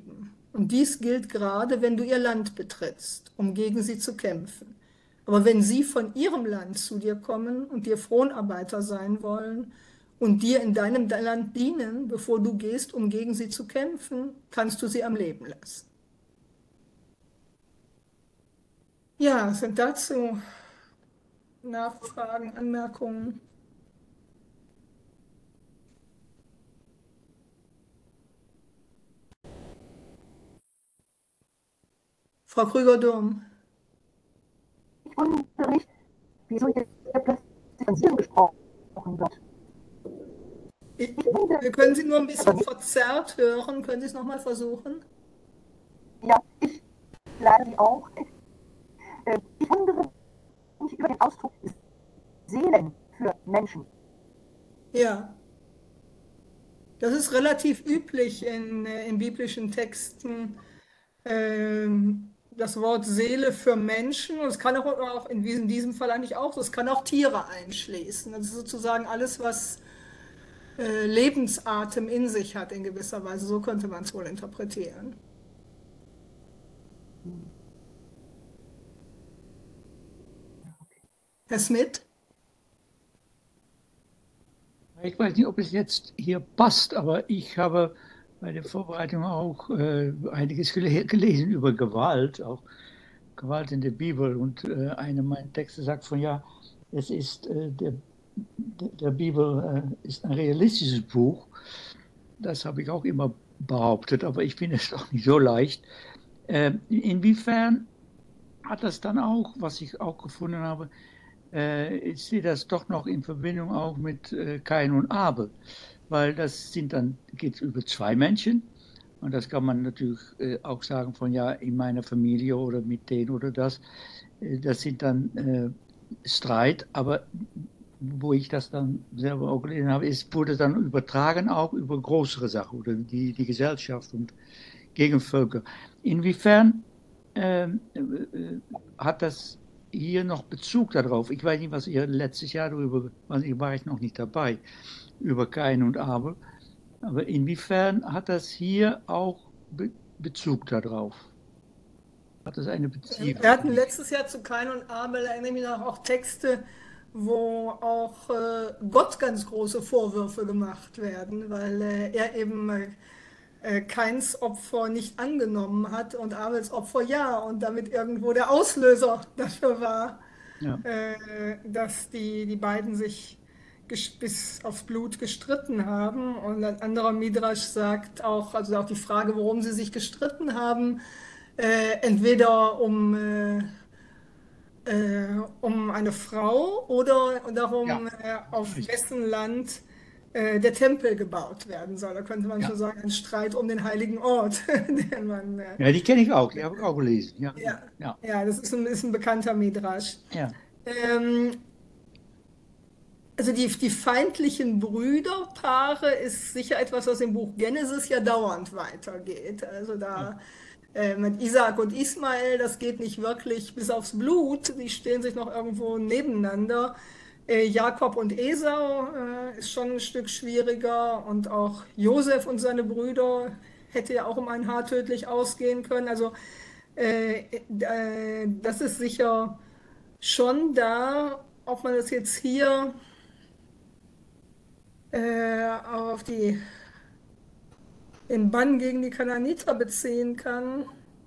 A: Und dies gilt gerade, wenn du ihr Land betrittst, um gegen sie zu kämpfen. Aber wenn sie von ihrem Land zu dir kommen und dir Fronarbeiter sein wollen und dir in deinem Land dienen, bevor du gehst, um gegen sie zu kämpfen, kannst du sie am Leben lassen. Ja, sind dazu Nachfragen, Anmerkungen? Frau Krüger-Durm.
E: Ich wundere mich, wieso jetzt plötzlich von Sinn gesprochen wird.
A: Ich, wir können Sie nur ein bisschen verzerrt hören. Können Sie es nochmal versuchen?
E: Ja, ich leider Sie auch. Ich wundere mich über den Ausdruck Seelen für Menschen.
A: Ja. Das ist relativ üblich in, in biblischen Texten, ähm, das Wort Seele für Menschen. Und es kann auch, auch in diesem, in diesem Fall eigentlich auch so, es kann auch Tiere einschließen. Das ist sozusagen alles, was äh, Lebensatem in sich hat in gewisser Weise. So könnte man es wohl interpretieren. Herr Smith?
C: Ich weiß nicht, ob es jetzt hier passt, aber ich habe bei der Vorbereitung auch äh, einiges gele gelesen über Gewalt, auch Gewalt in der Bibel. Und äh, einer meiner Texte sagt von ja, es ist äh, der, der Bibel äh, ist ein realistisches Buch. Das habe ich auch immer behauptet, aber ich finde es doch nicht so leicht. Äh, inwiefern hat das dann auch, was ich auch gefunden habe, äh, ich sehe das doch noch in Verbindung auch mit äh, Kain und Abel, weil das sind dann, geht es über zwei Menschen und das kann man natürlich äh, auch sagen von ja, in meiner Familie oder mit denen oder das, äh, das sind dann äh, Streit, aber wo ich das dann selber auch gelesen habe, ist, wurde dann übertragen auch über größere Sachen oder die, die Gesellschaft und gegen Völker. Inwiefern äh, äh, hat das hier noch Bezug darauf? Ich weiß nicht, was ihr letztes Jahr darüber, also war ich noch nicht dabei, über Kain und Abel, aber inwiefern hat das hier auch Be Bezug darauf? Hat das eine Beziehung?
A: Wir hatten letztes Jahr zu Kain und Abel, erinnere ich mich noch, auch Texte, wo auch äh, Gott ganz große Vorwürfe gemacht werden, weil äh, er eben äh, Kains Opfer nicht angenommen hat und Abels Opfer ja und damit irgendwo der Auslöser dafür war,
C: Ja.
A: äh, dass die, die beiden sich bis aufs Blut gestritten haben. Und ein anderer Midrash sagt auch, also auch die Frage, warum sie sich gestritten haben, äh, entweder um, äh, äh, um eine Frau oder darum,
C: Ja.
A: äh, auf wessen Land äh, der Tempel gebaut werden soll. Da könnte man
C: Ja.
A: schon sagen, ein Streit um den heiligen Ort, den man. Äh,
C: Ja, die kenne ich auch, die habe ich auch gelesen. Ja,
A: ja,
C: ja.
A: ja, das ist ein, ist ein bekannter Midrash.
C: Ja.
A: Ähm, also die, die feindlichen Brüderpaare ist sicher etwas, was im Buch Genesis ja dauernd weitergeht. Also da äh, mit Isaak und Ismael, das geht nicht wirklich bis aufs Blut. Die stehen sich noch irgendwo nebeneinander. Äh, Jakob und Esau äh, ist schon ein Stück schwieriger. Und auch Josef und seine Brüder hätte ja auch um ein Haar tödlich ausgehen können. Also äh, äh, das ist sicher schon da, ob man das jetzt hier äh, auf die, den Bann gegen die Kanaaniter beziehen kann.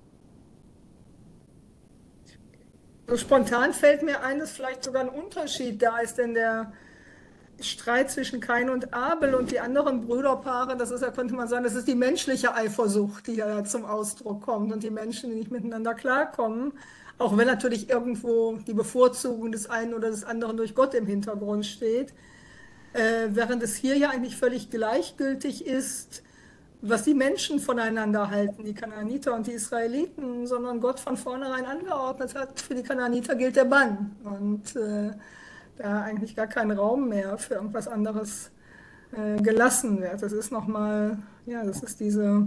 A: So spontan fällt mir ein, dass vielleicht sogar ein Unterschied da ist, denn der Streit zwischen Kain und Abel und die anderen Brüderpaare, das ist ja, könnte man sagen, das ist die menschliche Eifersucht, die da zum Ausdruck kommt und die Menschen, die nicht miteinander klarkommen. Auch wenn natürlich irgendwo die Bevorzugung des einen oder des anderen durch Gott im Hintergrund steht. Äh, während es hier ja eigentlich völlig gleichgültig ist, was die Menschen voneinander halten, die Kanaaniter und die Israeliten, sondern Gott von vornherein angeordnet hat, für die Kanaaniter gilt der Bann. Und äh, da eigentlich gar kein Raum mehr für irgendwas anderes äh, gelassen wird. Das ist nochmal, ja, das ist diese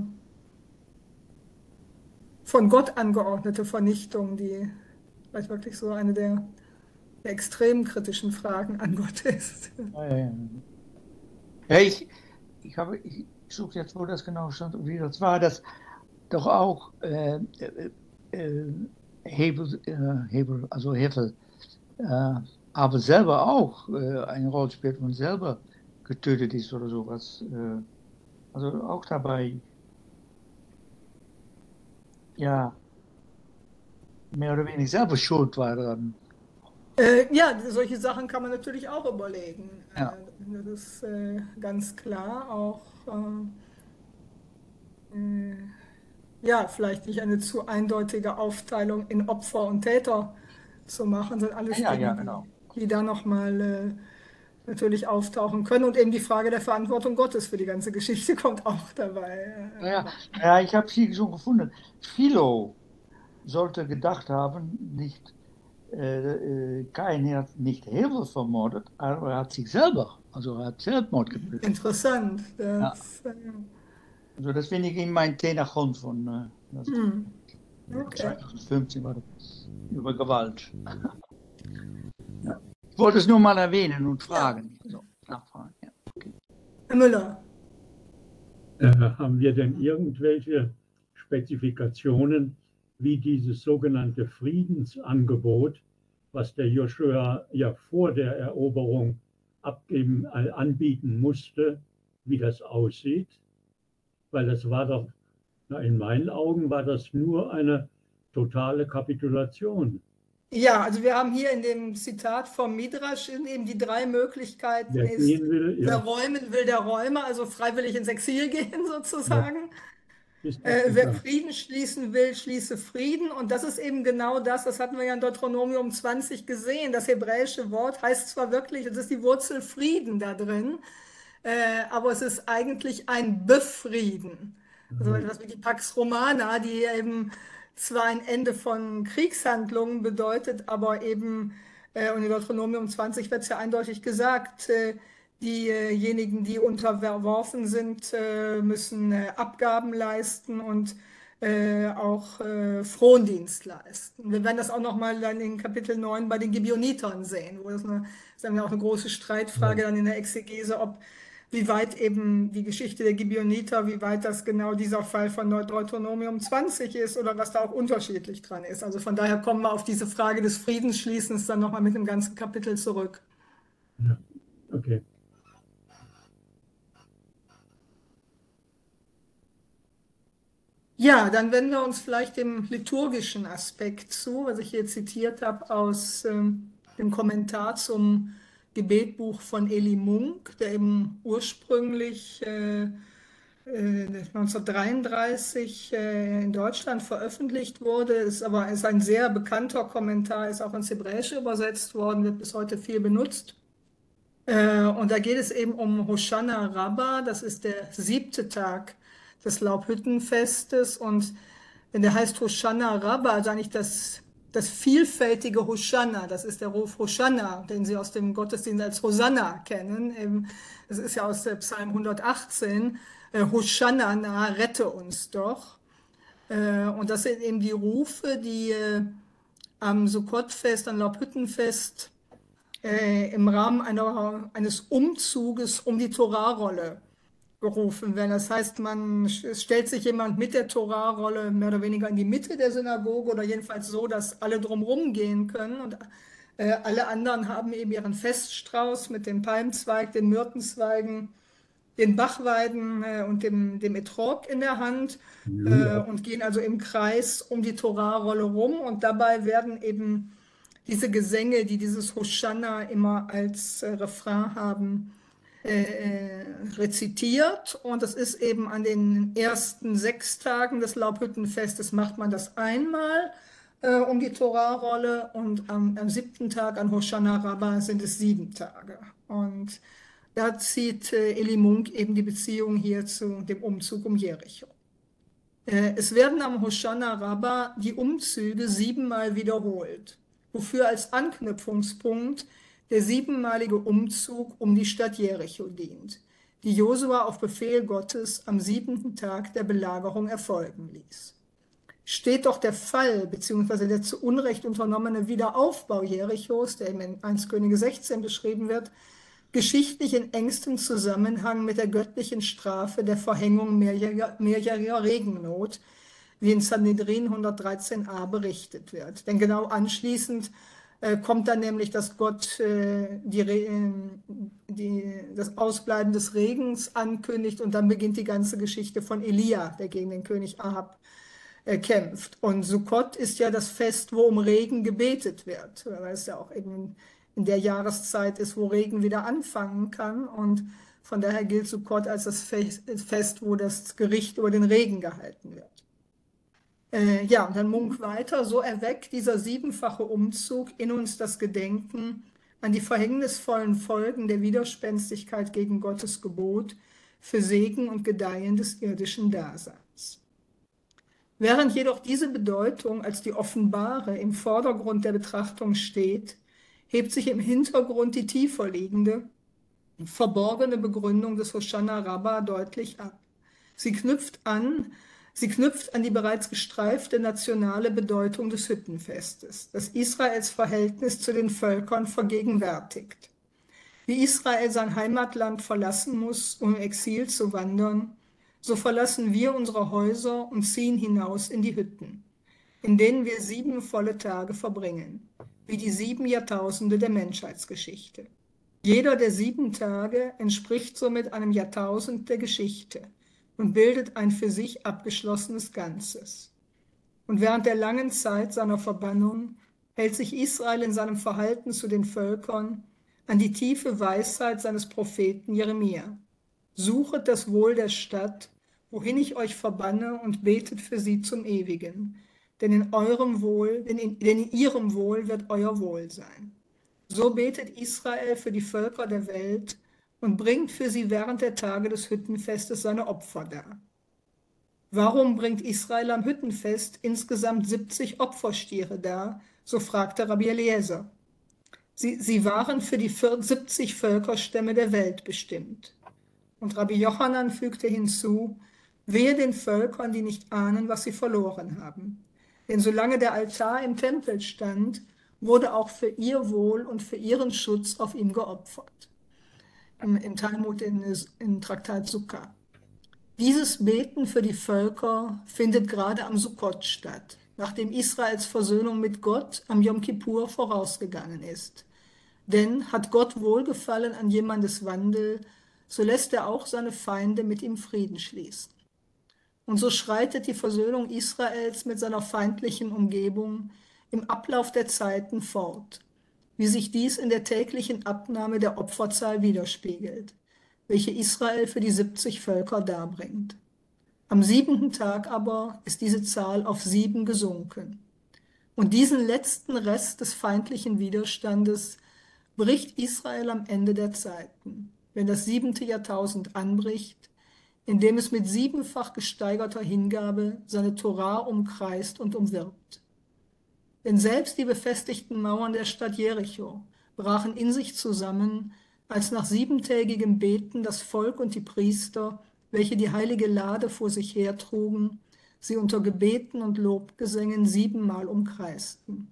A: von Gott angeordnete Vernichtung, die vielleicht wirklich so eine der, der extrem kritischen Fragen an Gott ist.
C: Ja, ja, ja. Ja, ich, ich, habe, ich suche jetzt, wo das genau stand und wie das war. Das, doch auch äh, äh, äh, Hebel, äh, Hebel, also Hefel, äh, aber selber auch äh, eine Rolle spielt und selber getötet ist oder sowas. Äh, also auch dabei, ja, mehr oder weniger selber schuld war daran.
A: Äh, ja, solche Sachen kann man natürlich auch überlegen.
C: Ja.
A: Äh, das ist äh, ganz klar. Auch äh, äh, ja, vielleicht nicht eine zu eindeutige Aufteilung in Opfer und Täter zu machen, sind alles
C: Ja, ja,
A: Dinge,
C: genau.
A: die, die da nochmal äh, natürlich auftauchen können. Und eben die Frage der Verantwortung Gottes für die ganze Geschichte kommt auch dabei. Äh,
C: Ja, ja, ich habe sie schon gefunden. Philo sollte gedacht haben, nicht, äh, äh, Kain hat nicht Hevel vermordet, aber er hat sich selber, also er hat Selbstmord geplant.
A: Interessant.
C: Ja.
A: Das, äh,
C: Also das finde ich in meinem Themagrund von äh, das
A: hm, okay.
C: zwanzig fünfzehn war das, über Gewalt. Ja. Ich wollte es nur mal erwähnen und fragen. So, nachfragen. Ja.
A: Herr Müller.
B: Äh, haben wir denn irgendwelche Spezifikationen, wie dieses sogenannte Friedensangebot, was der Joshua ja vor der Eroberung abgeben, äh, anbieten musste, wie das aussieht? Weil das war doch, na, in meinen Augen war das nur eine totale Kapitulation.
A: Ja, also wir haben hier in dem Zitat vom Midrash eben die drei Möglichkeiten.
B: Wer
A: Ist,
B: gehen will,
A: wer
B: ja,
A: räumen will, der Räume, also freiwillig ins Exil gehen sozusagen.
B: ist
A: Äh,
B: das
A: wer
B: klar.
A: Frieden schließen will, schließe Frieden. Und das ist eben genau das, das hatten wir ja in Deuteronomium zwanzig gesehen. Das hebräische Wort heißt zwar wirklich, es ist die Wurzel Frieden da drin, äh, aber es ist eigentlich ein Befrieden. Also etwas wie die Pax Romana, die eben zwar ein Ende von Kriegshandlungen bedeutet, aber eben, äh, und in Deuteronomium zwanzig wird es ja eindeutig gesagt, äh, diejenigen, die unterworfen sind, äh, müssen äh, Abgaben leisten und äh, auch äh, Frondienst leisten. Wir werden das auch nochmal dann in Kapitel neun bei den Gibeonitern sehen, wo das, eine, das ist dann ja auch eine große Streitfrage dann in der Exegese, ob wie weit eben die Geschichte der Gibeoniter, wie weit das genau dieser Fall von Deuteronomium zwanzig ist oder was da auch unterschiedlich dran ist. Also von daher kommen wir auf diese Frage des Friedensschließens dann nochmal mit dem ganzen Kapitel zurück.
B: Ja, okay.
A: Ja, dann wenden wir uns vielleicht dem liturgischen Aspekt zu, was ich hier zitiert habe aus ähm, dem Kommentar zum Gebetbuch von Eli Munk, der eben ursprünglich äh, äh, neunzehnhundertdreiunddreißig äh, in Deutschland veröffentlicht wurde, ist aber ist ein sehr bekannter Kommentar, ist auch ins Hebräische übersetzt worden, wird bis heute viel benutzt. Äh, und da geht es eben um Hoshana Rabbah, das ist der siebte Tag des Laubhüttenfestes und der heißt Hoshana Rabbah, also eigentlich das, das vielfältige Hoshana, das ist der Ruf Hoshana, den Sie aus dem Gottesdienst als Hosanna kennen. Eben, das ist ja aus der Psalm hundertachtzehn, äh, Hoshana, na, rette uns doch. Äh, und das sind eben die Rufe, die äh, am Sukkot-Fest, am Laubhüttenfest äh, im Rahmen einer, eines Umzuges um die Torahrolle gerufen werden. Das heißt, man es stellt sich jemand mit der Torahrolle mehr oder weniger in die Mitte der Synagoge oder jedenfalls so, dass alle drumherum gehen können und äh, alle anderen haben eben ihren Feststrauß mit dem Palmzweig, den Myrtenzweigen, den Bachweiden äh, und dem, dem Etrog in der Hand äh,
B: Ja,
A: und gehen also im Kreis um die Torahrolle rum und dabei werden eben diese Gesänge, die dieses Hosanna immer als äh, Refrain haben, äh, rezitiert. Und das ist eben an den ersten sechs Tagen des Laubhüttenfestes macht man das einmal äh, um die Torahrolle und am, am siebten Tag an Hoshana Rabbah sind es sieben Tage. Und da zieht äh, Eli Munk eben die Beziehung hier zu dem Umzug um Jericho. Äh, es werden am Hoshana Rabbah die Umzüge siebenmal wiederholt, wofür als Anknüpfungspunkt der siebenmalige Umzug um die Stadt Jericho dient, die Josua auf Befehl Gottes am siebenten Tag der Belagerung erfolgen ließ. Steht doch der Fall bzw. der zu Unrecht unternommene Wiederaufbau Jerichos, der in eins Könige sechzehn beschrieben wird, geschichtlich in engstem Zusammenhang mit der göttlichen Strafe der Verhängung mehrjähriger, mehrjähriger Regennot, wie in Sanhedrin hundertdreizehn a berichtet wird. Denn genau anschließend äh, kommt dann nämlich, dass Gott äh, die, äh, die, das Ausbleiben des Regens ankündigt und dann beginnt die ganze Geschichte von Elia, der gegen den König Ahab äh, kämpft. Und Sukkot ist ja das Fest, wo um Regen gebetet wird, weil es ja auch eben in der Jahreszeit ist, wo Regen wieder anfangen kann. Und von daher gilt Sukkot als das Fest, wo das Gericht über den Regen gehalten wird. Äh, ja, und dann Munk weiter, so erweckt dieser siebenfache Umzug in uns das Gedenken an die verhängnisvollen Folgen der Widerspenstigkeit gegen Gottes Gebot für Segen und Gedeihen des irdischen Daseins. Während jedoch diese Bedeutung als die offenbare im Vordergrund der Betrachtung steht, hebt sich im Hintergrund die tiefer liegende, verborgene Begründung des Hoshana Rabbah deutlich ab. Sie knüpft an, sie knüpft an die bereits gestreifte nationale Bedeutung des Hüttenfestes, das Israels Verhältnis zu den Völkern vergegenwärtigt. Wie Israel sein Heimatland verlassen muss, um im Exil zu wandern, so verlassen wir unsere Häuser und ziehen hinaus in die Hütten, in denen wir sieben volle Tage verbringen, wie die sieben Jahrtausende der Menschheitsgeschichte. Jeder der sieben Tage entspricht somit einem Jahrtausend der Geschichte und bildet ein für sich abgeschlossenes Ganzes. Und während der langen Zeit seiner Verbannung hält sich Israel in seinem Verhalten zu den Völkern an die tiefe Weisheit seines Propheten Jeremia. Suchet das Wohl der Stadt, wohin ich euch verbanne, und betet für sie zum Ewigen. Denn in eurem Wohl, denn in, denn in ihrem Wohl wird euer Wohl sein. So betet Israel für die Völker der Welt und bringt für sie während der Tage des Hüttenfestes seine Opfer dar. Warum bringt Israel am Hüttenfest insgesamt siebzig Opferstiere dar? So fragte Rabbi Eliezer. Sie, sie waren für die siebzig Völkerstämme der Welt bestimmt. Und Rabbi Jochanan fügte hinzu, wehe den Völkern, die nicht ahnen, was sie verloren haben. Denn solange der Altar im Tempel stand, wurde auch für ihr Wohl und für ihren Schutz auf ihm geopfert. Im, im Talmud, in, im Traktat Sukkah. Dieses Beten für die Völker findet gerade am Sukkot statt, nachdem Israels Versöhnung mit Gott am Yom Kippur vorausgegangen ist. Denn hat Gott Wohlgefallen an jemandes Wandel, so lässt er auch seine Feinde mit ihm Frieden schließen. Und so schreitet die Versöhnung Israels mit seiner feindlichen Umgebung im Ablauf der Zeiten fort, wie sich dies in der täglichen Abnahme der Opferzahl widerspiegelt, welche Israel für die siebzig Völker darbringt. Am siebenten Tag aber ist diese Zahl auf sieben gesunken. Und diesen letzten Rest des feindlichen Widerstandes bricht Israel am Ende der Zeiten, wenn das siebente Jahrtausend anbricht, indem es mit siebenfach gesteigerter Hingabe seine Torah umkreist und umwirbt. Denn selbst die befestigten Mauern der Stadt Jericho brachen in sich zusammen, als nach siebentägigem Beten das Volk und die Priester, welche die heilige Lade vor sich hertrugen, sie unter Gebeten und Lobgesängen siebenmal umkreisten.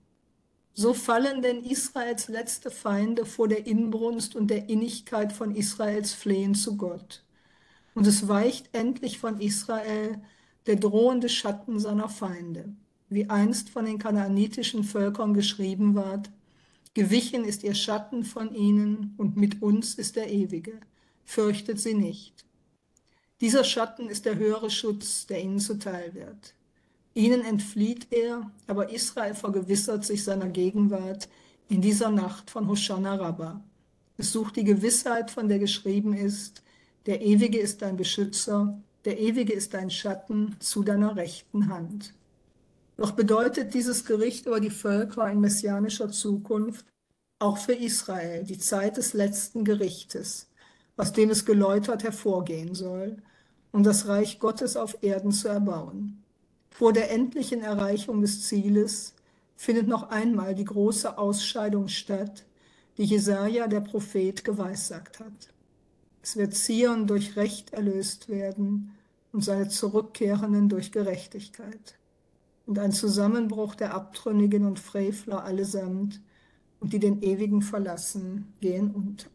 A: So fallen denn Israels letzte Feinde vor der Inbrunst und der Innigkeit von Israels Flehen zu Gott. Und es weicht endlich von Israel der drohende Schatten seiner Feinde, wie einst von den kanaanitischen Völkern geschrieben ward, gewichen ist ihr Schatten von ihnen und mit uns ist der Ewige, fürchtet sie nicht. Dieser Schatten ist der höhere Schutz, der ihnen zuteil wird. Ihnen entflieht er, aber Israel vergewissert sich seiner Gegenwart in dieser Nacht von Hoshana Rabbah. Es sucht die Gewissheit, von der geschrieben ist, der Ewige ist dein Beschützer, der Ewige ist dein Schatten zu deiner rechten Hand. Doch bedeutet dieses Gericht über die Völker in messianischer Zukunft auch für Israel die Zeit des letzten Gerichtes, aus dem es geläutert hervorgehen soll, um das Reich Gottes auf Erden zu erbauen. Vor der endlichen Erreichung des Zieles findet noch einmal die große Ausscheidung statt, die Jesaja, der Prophet, geweissagt hat. Es wird Zion durch Recht erlöst werden und seine Zurückkehrenden durch Gerechtigkeit. Und ein Zusammenbruch der Abtrünnigen und Frevler allesamt und die den Ewigen verlassen, gehen unter.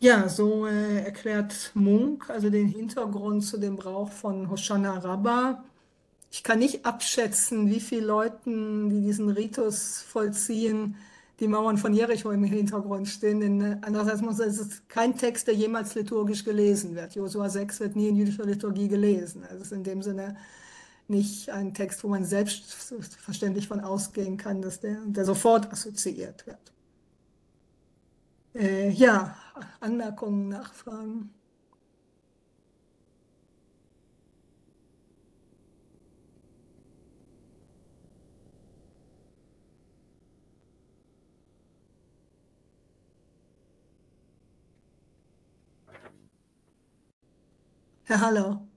A: Ja, so äh, erklärt Munk also den Hintergrund zu dem Brauch von Hoshana Rabbah. Ich kann nicht abschätzen, wie viele Leuten, die diesen Ritus vollziehen, die Mauern von Jericho im Hintergrund stehen. Denn äh, andererseits muss es ist kein Text, der jemals liturgisch gelesen wird. Josua sechs wird nie in jüdischer Liturgie gelesen. Also es ist in dem Sinne nicht ein Text, wo man selbstverständlich von ausgehen kann, dass der, der sofort assoziiert wird. Äh, ja, Anmerkungen, Nachfragen? Herr Haller.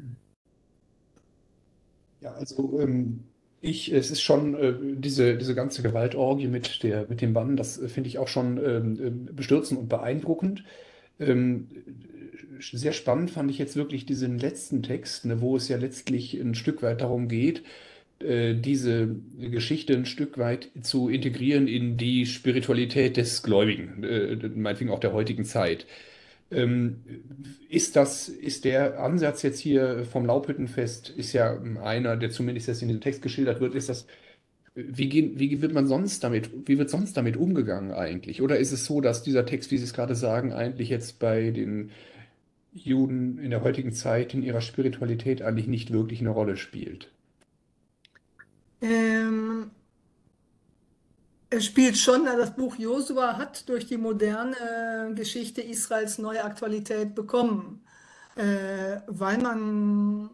F: Ja, also ähm, ich, es ist schon äh, diese, diese ganze Gewaltorgie mit der, mit dem Bann, das äh, finde ich auch schon ähm, ähm, bestürzend und beeindruckend. Ähm, äh, sehr spannend fand ich jetzt wirklich diesen letzten Text, ne, wo es ja letztlich ein Stück weit darum geht, äh, diese Geschichte ein Stück weit zu integrieren in die Spiritualität des Gläubigen, äh, meinetwegen auch der heutigen Zeit. Ähm, ist das, ist der Ansatz jetzt hier vom Laubhüttenfest, ist ja einer, der zumindest jetzt in dem Text geschildert wird, ist das, wie gehen, wie wird man sonst damit, wie wird sonst damit umgegangen eigentlich? Oder ist es so, dass dieser Text, wie Sie es gerade sagen, eigentlich jetzt bei den Juden in der heutigen Zeit in ihrer Spiritualität eigentlich nicht wirklich eine Rolle spielt?
A: Ähm, es spielt schon, also das Buch Josua hat durch die moderne Geschichte Israels neue Aktualität bekommen, äh, weil man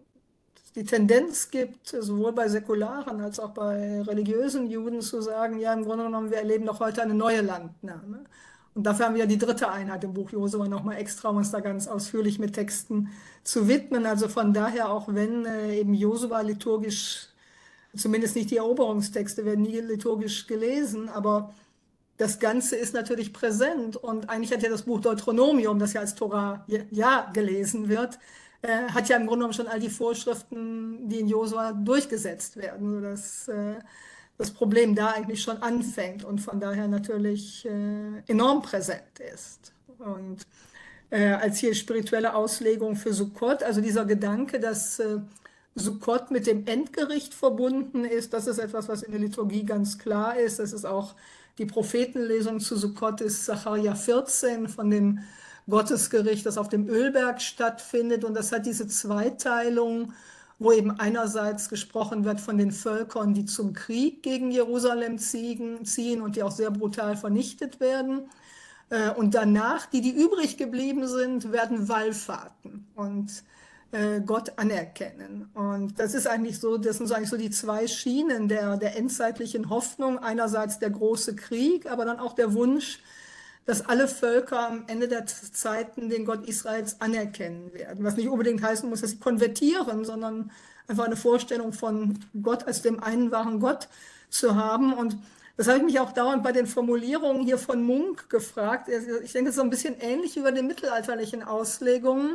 A: die Tendenz gibt, sowohl bei säkularen als auch bei religiösen Juden zu sagen, ja, im Grunde genommen, wir erleben doch heute eine neue Landnahme. Und dafür haben wir ja die dritte Einheit im Buch Josua nochmal extra, um uns da ganz ausführlich mit Texten zu widmen. Also von daher, auch wenn äh, eben Josua liturgisch, zumindest nicht die Eroberungstexte werden nie liturgisch gelesen, aber das Ganze ist natürlich präsent und eigentlich hat ja das Buch Deuteronomium, das ja als Tora ja gelesen wird, äh, hat ja im Grunde genommen schon all die Vorschriften, die in Josua durchgesetzt werden, sodass äh, das Problem da eigentlich schon anfängt und von daher natürlich äh, enorm präsent ist. Und äh, als hier spirituelle Auslegung für Sukkot, also dieser Gedanke, dass äh, Sukkot mit dem Endgericht verbunden ist, das ist etwas, was in der Liturgie ganz klar ist. Das ist auch die Prophetenlesung zu Sukkot, ist Sacharja vierzehn von dem Gottesgericht, das auf dem Ölberg stattfindet. Und das hat diese Zweiteilung, wo eben einerseits gesprochen wird von den Völkern, die zum Krieg gegen Jerusalem ziehen und die auch sehr brutal vernichtet werden. Und danach, die, die übrig geblieben sind, werden Wallfahrten und äh, Gott anerkennen. Und das ist eigentlich so, das sind so eigentlich so die zwei Schienen der, der endzeitlichen Hoffnung. Einerseits der große Krieg, aber dann auch der Wunsch, dass alle Völker am Ende der Zeiten den Gott Israels anerkennen werden. Was nicht unbedingt heißen muss, dass sie konvertieren, sondern einfach eine Vorstellung von Gott als dem einen wahren Gott zu haben. Und das habe ich mich auch dauernd bei den Formulierungen hier von Munk gefragt. Ich denke, es ist so ein bisschen ähnlich wie bei den mittelalterlichen Auslegungen.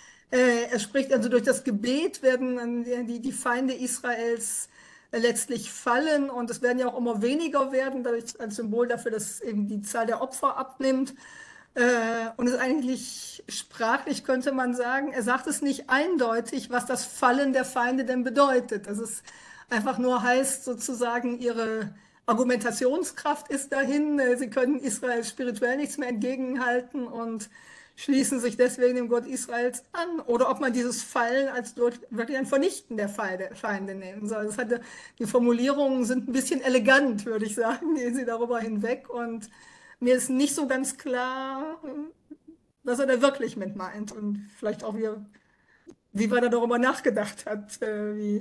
A: Er spricht also, durch das Gebet werden die, die Feinde Israels letztlich fallen und es werden ja auch immer weniger werden, dadurch als Symbol dafür, dass eben die Zahl der Opfer abnimmt. Und es ist eigentlich sprachlich, könnte man sagen, er sagt es nicht eindeutig, was das Fallen der Feinde denn bedeutet. Dass es einfach nur heißt, sozusagen, ihre Argumentationskraft ist dahin, sie können Israel spirituell nichts mehr entgegenhalten und schließen sich deswegen dem Gott Israels an. Oder ob man dieses Fallen als wirklich ein Vernichten der Feinde, Feinde nehmen soll. Das hatte, die Formulierungen sind ein bisschen elegant, würde ich sagen, gehen sie darüber hinweg. Und mir ist nicht so ganz klar, was er da wirklich mit meint. Und vielleicht auch, wie, wie weit er darüber nachgedacht hat. Wie,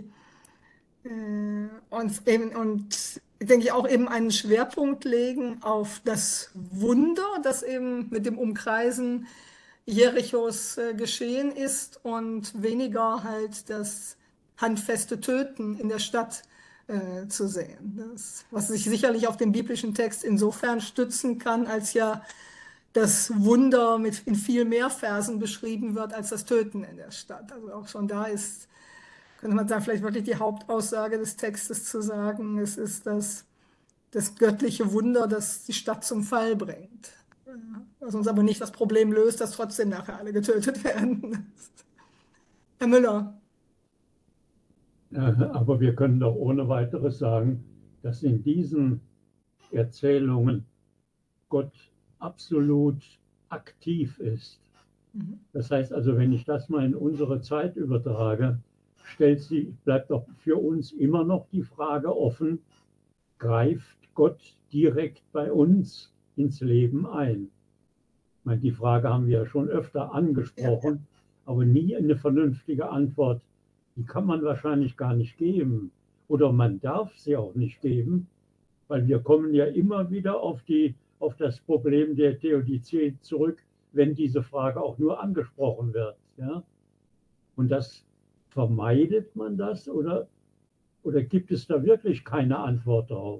A: und, eben, und denke ich auch eben einen Schwerpunkt legen auf das Wunder, das eben mit dem Umkreisen Jerichos äh, geschehen ist und weniger halt das handfeste Töten in der Stadt äh, zu sehen. Das, was sich sicherlich auf den biblischen Text insofern stützen kann, als ja das Wunder mit in viel mehr Versen beschrieben wird als das Töten in der Stadt. Also auch schon da ist, könnte man sagen, vielleicht wirklich die Hauptaussage des Textes zu sagen, es ist das, das göttliche Wunder, das die Stadt zum Fall bringt. was uns aber nicht das Problem löst, dass trotzdem nachher alle getötet werden. Herr Müller.
B: Äh, Aber wir können doch ohne weiteres sagen, dass in diesen Erzählungen Gott absolut aktiv ist.
A: Mhm.
B: Das heißt also, wenn ich das mal in unsere Zeit übertrage, stellt sie, bleibt doch für uns immer noch die Frage offen, greift Gott direkt bei uns ins Leben ein? Ich meine, die Frage haben wir ja schon öfter angesprochen, aber nie eine vernünftige Antwort. Die kann man wahrscheinlich gar nicht geben. Oder man darf sie auch nicht geben, weil wir kommen ja immer wieder auf, die, auf das Problem der Theodizee zurück, wenn diese Frage auch nur angesprochen wird. Ja? Und das vermeidet man das oder, oder gibt es da wirklich keine Antwort drauf?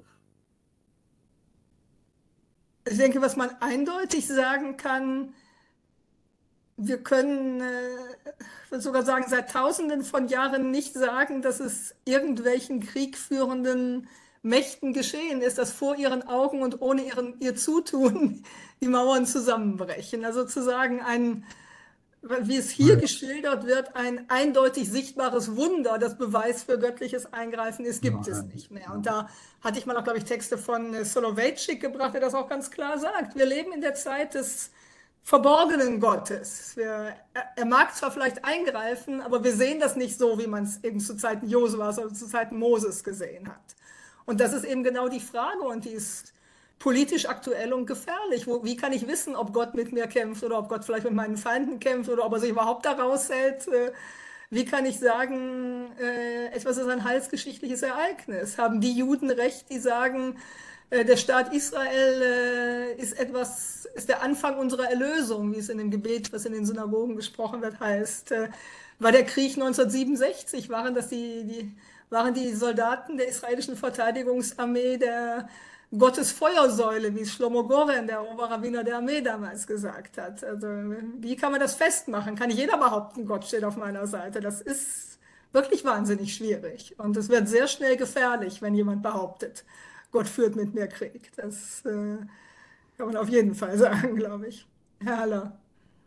A: Ich denke, was man eindeutig sagen kann, wir können äh, sogar sagen, seit Tausenden von Jahren nicht sagen, dass es irgendwelchen kriegführenden Mächten geschehen ist, dass vor ihren Augen und ohne ihren, ihr Zutun die Mauern zusammenbrechen. Also zu sagen, ein, wie es hier geschildert wird, ein eindeutig sichtbares Wunder, das Beweis für göttliches Eingreifen ist, gibt es nicht mehr. Und da hatte ich mal auch, glaube ich, Texte von Soloveitchik gebracht, der das auch ganz klar sagt. Wir leben in der Zeit des Verborgenen Gottes. Wir, er mag zwar vielleicht eingreifen, aber wir sehen das nicht so, wie man es eben zu Zeiten Josuas oder zu Zeiten Moses gesehen hat. Und das ist eben genau die Frage und die ist politisch aktuell und gefährlich. Wo, wie kann ich wissen, ob Gott mit mir kämpft oder ob Gott vielleicht mit meinen Feinden kämpft oder ob er sich überhaupt da raushält? Wie kann ich sagen, etwas ist ein heilsgeschichtliches Ereignis? Haben die Juden recht, die sagen, der Staat Israel ist etwas, ist der Anfang unserer Erlösung, wie es in dem Gebet, was in den Synagogen gesprochen wird, heißt? War der Krieg neunzehnhundertsiebenundsechzig, waren das die, die, waren die Soldaten der israelischen Verteidigungsarmee der Gottes Feuersäule, wie es Shlomo Goren, der Oberrabbiner der Armee, damals gesagt hat. Also, wie kann man das festmachen? Kann nicht jeder behaupten, Gott steht auf meiner Seite? Das ist wirklich wahnsinnig schwierig. Und es wird sehr schnell gefährlich, wenn jemand behauptet, Gott führt mit mir Krieg. Das äh, kann man auf jeden Fall sagen, glaube ich. Herr Haller.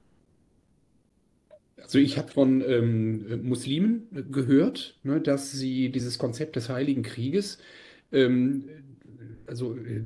F: Also ich habe von ähm, Muslimen gehört, ne, dass sie dieses Konzept des Heiligen Krieges, ähm, also äh,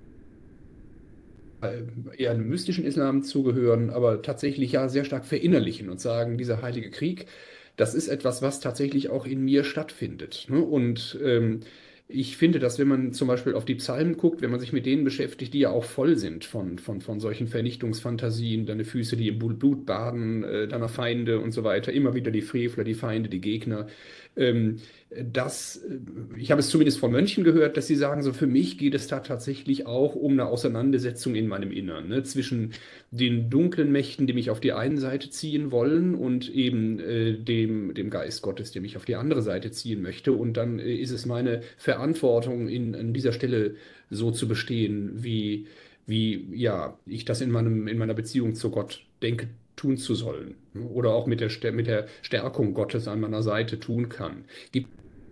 F: eher einem mystischen Islam zugehören, aber tatsächlich ja sehr stark verinnerlichen und sagen, dieser Heilige Krieg, das ist etwas, was tatsächlich auch in mir stattfindet. Ne? Und ähm, ich finde, dass wenn man zum Beispiel auf die Psalmen guckt, wenn man sich mit denen beschäftigt, die ja auch voll sind von, von, von solchen Vernichtungsfantasien, deine Füße, die im Blut baden, äh, deiner Feinde und so weiter, immer wieder die Frevler, die Feinde, die Gegner, ähm, das, ich habe es zumindest von Mönchen gehört, dass sie sagen, so für mich geht es da tatsächlich auch um eine Auseinandersetzung in meinem Innern, ne, zwischen den dunklen Mächten, die mich auf die eine Seite ziehen wollen und eben äh, dem, dem Geist Gottes, der mich auf die andere Seite ziehen möchte. Und dann äh, ist es meine Verantwortung, in, an dieser Stelle so zu bestehen, wie, wie ja, ich das in meinem, in meiner Beziehung zu Gott denke, tun zu sollen. Oder auch mit der, mit der Stärkung Gottes an meiner Seite tun kann. Gibt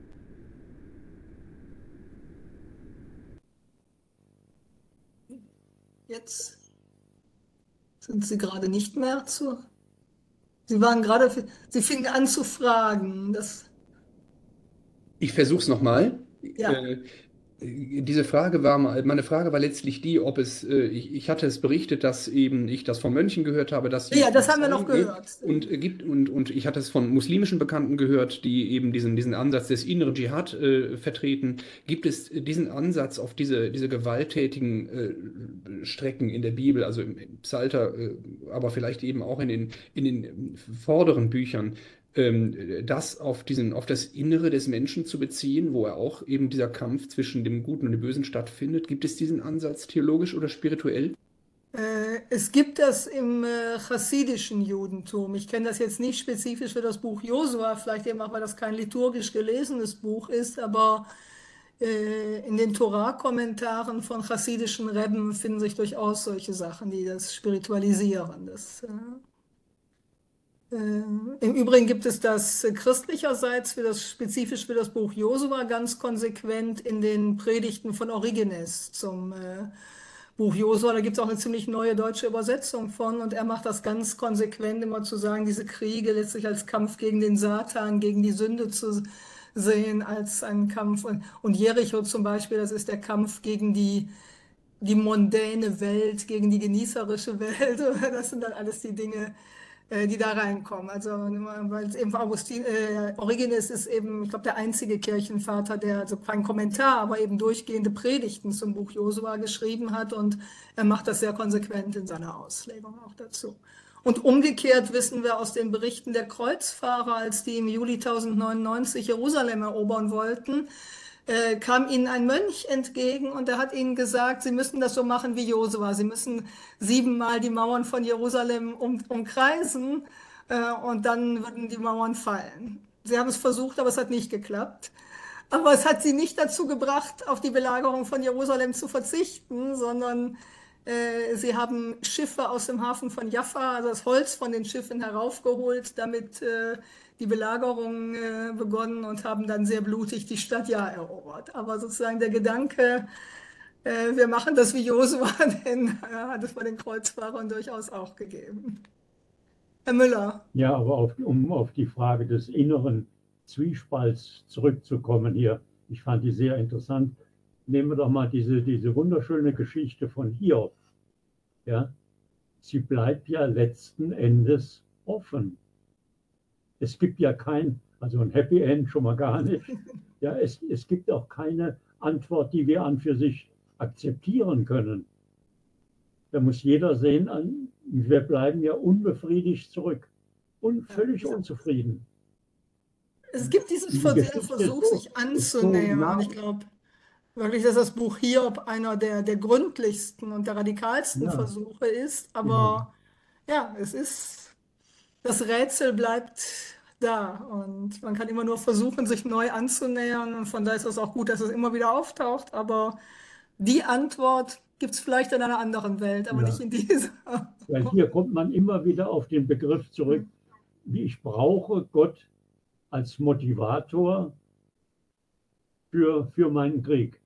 A: Jetzt sind Sie gerade nicht mehr zu. Sie waren gerade, Sie fingen an zu fragen. Das,
F: Ich versuche es nochmal.
A: ja.
F: Äh, diese Frage war mal, meine Frage war letztlich die, ob es, äh, ich, ich hatte es berichtet, dass eben ich das von Mönchen gehört habe, dass sie
A: Ja, das haben wir
F: sagen,
A: noch gehört.
F: Und, äh, gibt, und, und ich hatte es von muslimischen Bekannten gehört, die eben diesen, diesen Ansatz des inneren Dschihad äh, vertreten. Gibt es diesen Ansatz auf diese, diese gewalttätigen äh, Strecken in der Bibel, also im, im Psalter, äh, aber vielleicht eben auch in den, in den vorderen Büchern, das auf diesen, auf das Innere des Menschen zu beziehen, wo er auch eben dieser Kampf zwischen dem Guten und dem Bösen stattfindet? Gibt es diesen Ansatz theologisch oder spirituell?
A: Äh, es gibt das im äh, chassidischen Judentum. Ich kenne das jetzt nicht spezifisch für das Buch Josua, vielleicht eben auch, weil das kein liturgisch gelesenes Buch ist, aber äh, in den Torah-Kommentaren von chassidischen Rebben finden sich durchaus solche Sachen, die das spiritualisieren. Das, äh, Im Übrigen gibt es das christlicherseits für das, spezifisch für das Buch Josua ganz konsequent in den Predigten von Origenes zum äh, Buch Josua, da gibt es auch eine ziemlich neue deutsche Übersetzung von und er macht das ganz konsequent immer zu sagen, diese Kriege letztlich als Kampf gegen den Satan, gegen die Sünde zu sehen, als einen Kampf. Und, und Jericho zum Beispiel, das ist der Kampf gegen die, die mondäne Welt, gegen die genießerische Welt. Das sind dann alles die Dinge, äh, die da reinkommen. Also, weil es eben Augustin, äh, Origenes ist eben, ich glaube, der einzige Kirchenvater, der also kein Kommentar, aber eben durchgehende Predigten zum Buch Josua geschrieben hat und er macht das sehr konsequent in seiner Auslegung auch dazu. Und umgekehrt wissen wir aus den Berichten der Kreuzfahrer, als die im Juli tausendneunundneunzig Jerusalem erobern wollten, äh, kam ihnen ein Mönch entgegen und er hat ihnen gesagt, sie müssen das so machen wie Josua. Sie müssen siebenmal die Mauern von Jerusalem um, umkreisen äh, und dann würden die Mauern fallen. Sie haben es versucht, aber es hat nicht geklappt. Aber es hat sie nicht dazu gebracht, auf die Belagerung von Jerusalem zu verzichten, sondern äh, sie haben Schiffe aus dem Hafen von Jaffa, also das Holz von den Schiffen heraufgeholt, damit äh, die Belagerung äh, begonnen und haben dann sehr blutig die Stadt Ja erobert. Aber sozusagen der Gedanke, äh, wir machen das wie Josua, den äh, hat es bei den Kreuzfahrern durchaus auch gegeben. Herr Müller.
B: Ja, aber auf, um auf die Frage des inneren Zwiespalts zurückzukommen hier, ich fand die sehr interessant. Nehmen wir doch mal diese, diese wunderschöne Geschichte von Hiob. Ja? Sie bleibt ja letzten Endes offen. Es gibt ja kein, also ein Happy End schon mal gar nicht. Ja, es, es gibt auch keine Antwort, die wir an für sich akzeptieren können. Da muss jeder sehen, an, wir bleiben ja unbefriedigt zurück und völlig
A: Ja.
B: unzufrieden.
A: Es gibt dieses
B: Die
A: Ver-
B: Geschichte
A: Versuch,
B: ist so-
A: sich
B: ist so
A: anzunähern.
B: nah-
A: Und ich glaube wirklich, dass das Buch Hiob einer der, der gründlichsten und der radikalsten
B: Ja.
A: Versuche ist. Aber ja, es ist, das Rätsel bleibt da. Und man kann immer nur versuchen, sich neu anzunähern. Und von daher ist es auch gut, dass es immer wieder auftaucht. Aber die Antwort gibt es vielleicht in einer anderen Welt, aber
B: Ja.
A: nicht in dieser.
B: Weil hier kommt man immer wieder auf den Begriff zurück, wie ich brauche Gott als Motivator für, für meinen Krieg.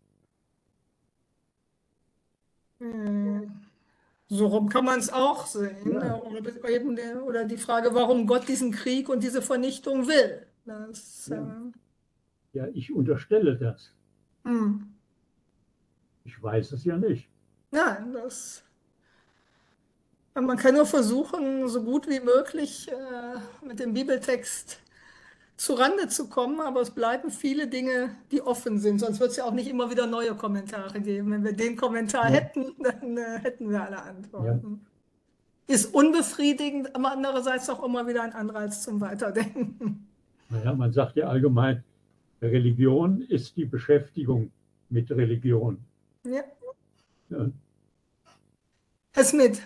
A: Äh, So rum kann man es auch sehen.
B: Ja.
A: ne? Oder, eben der, oder die Frage, warum Gott diesen Krieg und diese Vernichtung will. Das,
B: Ja.
A: äh,
B: Ja, ich unterstelle das.
A: hm.
B: Ich weiß es ja nicht.
A: Nein, das. Man kann nur versuchen, so gut wie möglich äh, mit dem Bibeltext zurande zu kommen, aber es bleiben viele Dinge, die offen sind. Sonst wird es ja auch nicht immer wieder neue Kommentare geben. Wenn wir den Kommentar
B: Ja.
A: hätten, dann äh, hätten wir alle Antworten. Ist unbefriedigend, aber andererseits auch immer wieder ein Anreiz zum Weiterdenken.
B: Naja, man sagt ja allgemein, Religion ist die Beschäftigung mit Religion.
A: Ja.
B: Ja.
A: Herr Smith.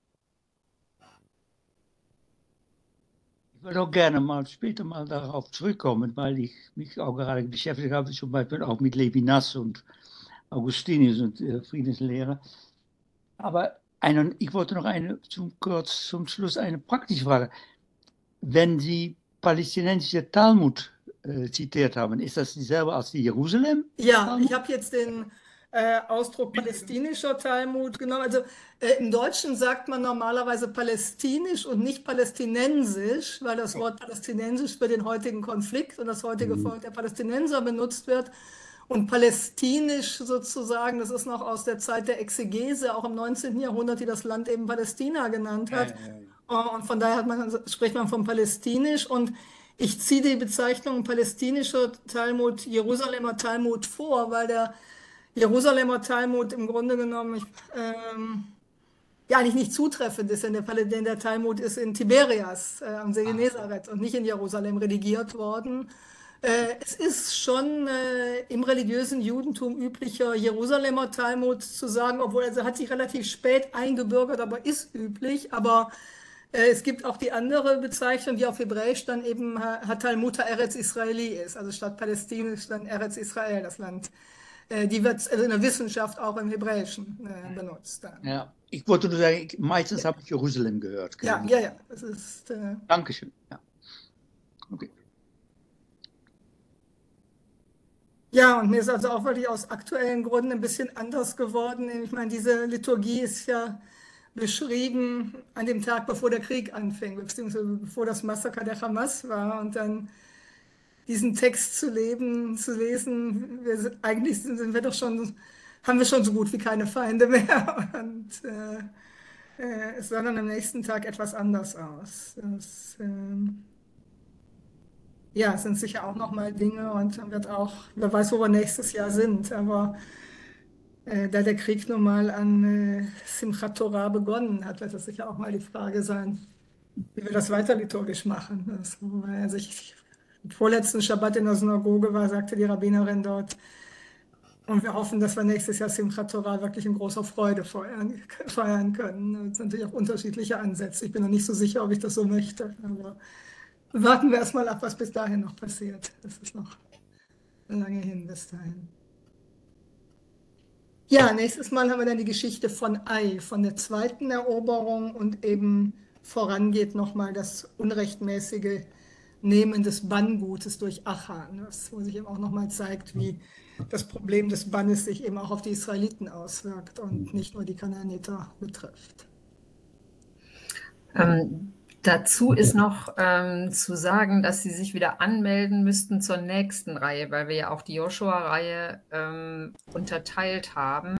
C: Ich würde auch gerne mal später mal darauf zurückkommen, weil ich mich auch gerade beschäftigt habe, zum Beispiel auch mit Levinas und Augustinus und äh, Friedenslehre. Aber eine, ich wollte noch eine, zum, kurz zum Schluss eine praktische Frage. Wenn Sie palästinensische Talmud äh, zitiert haben, ist das dieselbe als die Jerusalem?
A: Ja,
C: Talmud?
A: ich habe jetzt den äh, Ausdruck palästinischer Talmud genommen. Also äh, im Deutschen sagt man normalerweise palästinisch und nicht palästinensisch, weil das Wort palästinensisch für den heutigen Konflikt und das heutige
B: Mhm.
A: Volk der Palästinenser benutzt wird. Und palästinisch sozusagen, das ist noch aus der Zeit der Exegese, auch im neunzehnten Jahrhundert, die das Land eben Palästina genannt hat. Und von daher hat man, spricht man von palästinisch. Und ich ziehe die Bezeichnung palästinischer Talmud, Jerusalemer Talmud vor, weil der Jerusalemer Talmud im Grunde genommen ich, ähm, ja eigentlich nicht zutreffend ist, denn der, denn der Talmud ist in Tiberias äh, am See Genezareth und nicht in Jerusalem redigiert worden. Äh, es ist schon äh, im religiösen Judentum üblicher, Jerusalemer Talmud zu sagen, obwohl er hat sich relativ spät eingebürgert, aber ist üblich. Aber äh, es gibt auch die andere Bezeichnung, die auf Hebräisch dann eben Talmud Eretz Israeli ist, also statt Palästinisch dann Eretz Israel, das Land. Äh, die wird also in der Wissenschaft auch im Hebräischen äh, benutzt. Dann.
C: Ja, ich wollte nur sagen, ich, meistens habe ich Jerusalem gehört.
A: Ja, ja, ja. Das ist, äh,
C: Dankeschön. Ja. Okay.
A: Ja, und mir ist also auch wirklich aus aktuellen Gründen ein bisschen anders geworden. Ich meine, diese Liturgie ist ja beschrieben an dem Tag, bevor der Krieg anfing, beziehungsweise bevor das Massaker der Hamas war. Und dann diesen Text zu leben, zu lesen, wir sind, eigentlich sind, sind wir doch schon, haben wir schon so gut wie keine Feinde mehr. Und äh, äh, es sah dann am nächsten Tag etwas anders aus. Das, ähm, ja, es sind sicher auch nochmal Dinge und dann wird auch, wer weiß, wo wir nächstes Jahr sind. Aber äh, da der Krieg nun mal an äh, Simchat Torah begonnen hat, wird das sicher auch mal die Frage sein, wie wir das weiter liturgisch machen. Das, also ich, am vorletzten Schabbat in der Synagoge war, sagte die Rabbinerin dort, und wir hoffen, dass wir nächstes Jahr Simchat Torah wirklich in großer Freude feiern, feiern können. Das sind natürlich auch unterschiedliche Ansätze. Ich bin noch nicht so sicher, ob ich das so möchte, aber warten wir erstmal ab, was bis dahin noch passiert. Das ist noch lange hin bis dahin. Ja, nächstes Mal haben wir dann die Geschichte von Ai, von der zweiten Eroberung und eben vorangeht nochmal das unrechtmäßige Nehmen des Banngutes durch Achan, was, wo sich eben auch nochmal zeigt, wie das Problem des Bannes sich eben auch auf die Israeliten auswirkt und nicht nur die Kanaaniter betrifft.
G: Ähm, dazu ist noch ähm, zu sagen, dass Sie sich wieder anmelden müssten zur nächsten Reihe, weil wir ja auch die Joshua-Reihe ähm, unterteilt haben.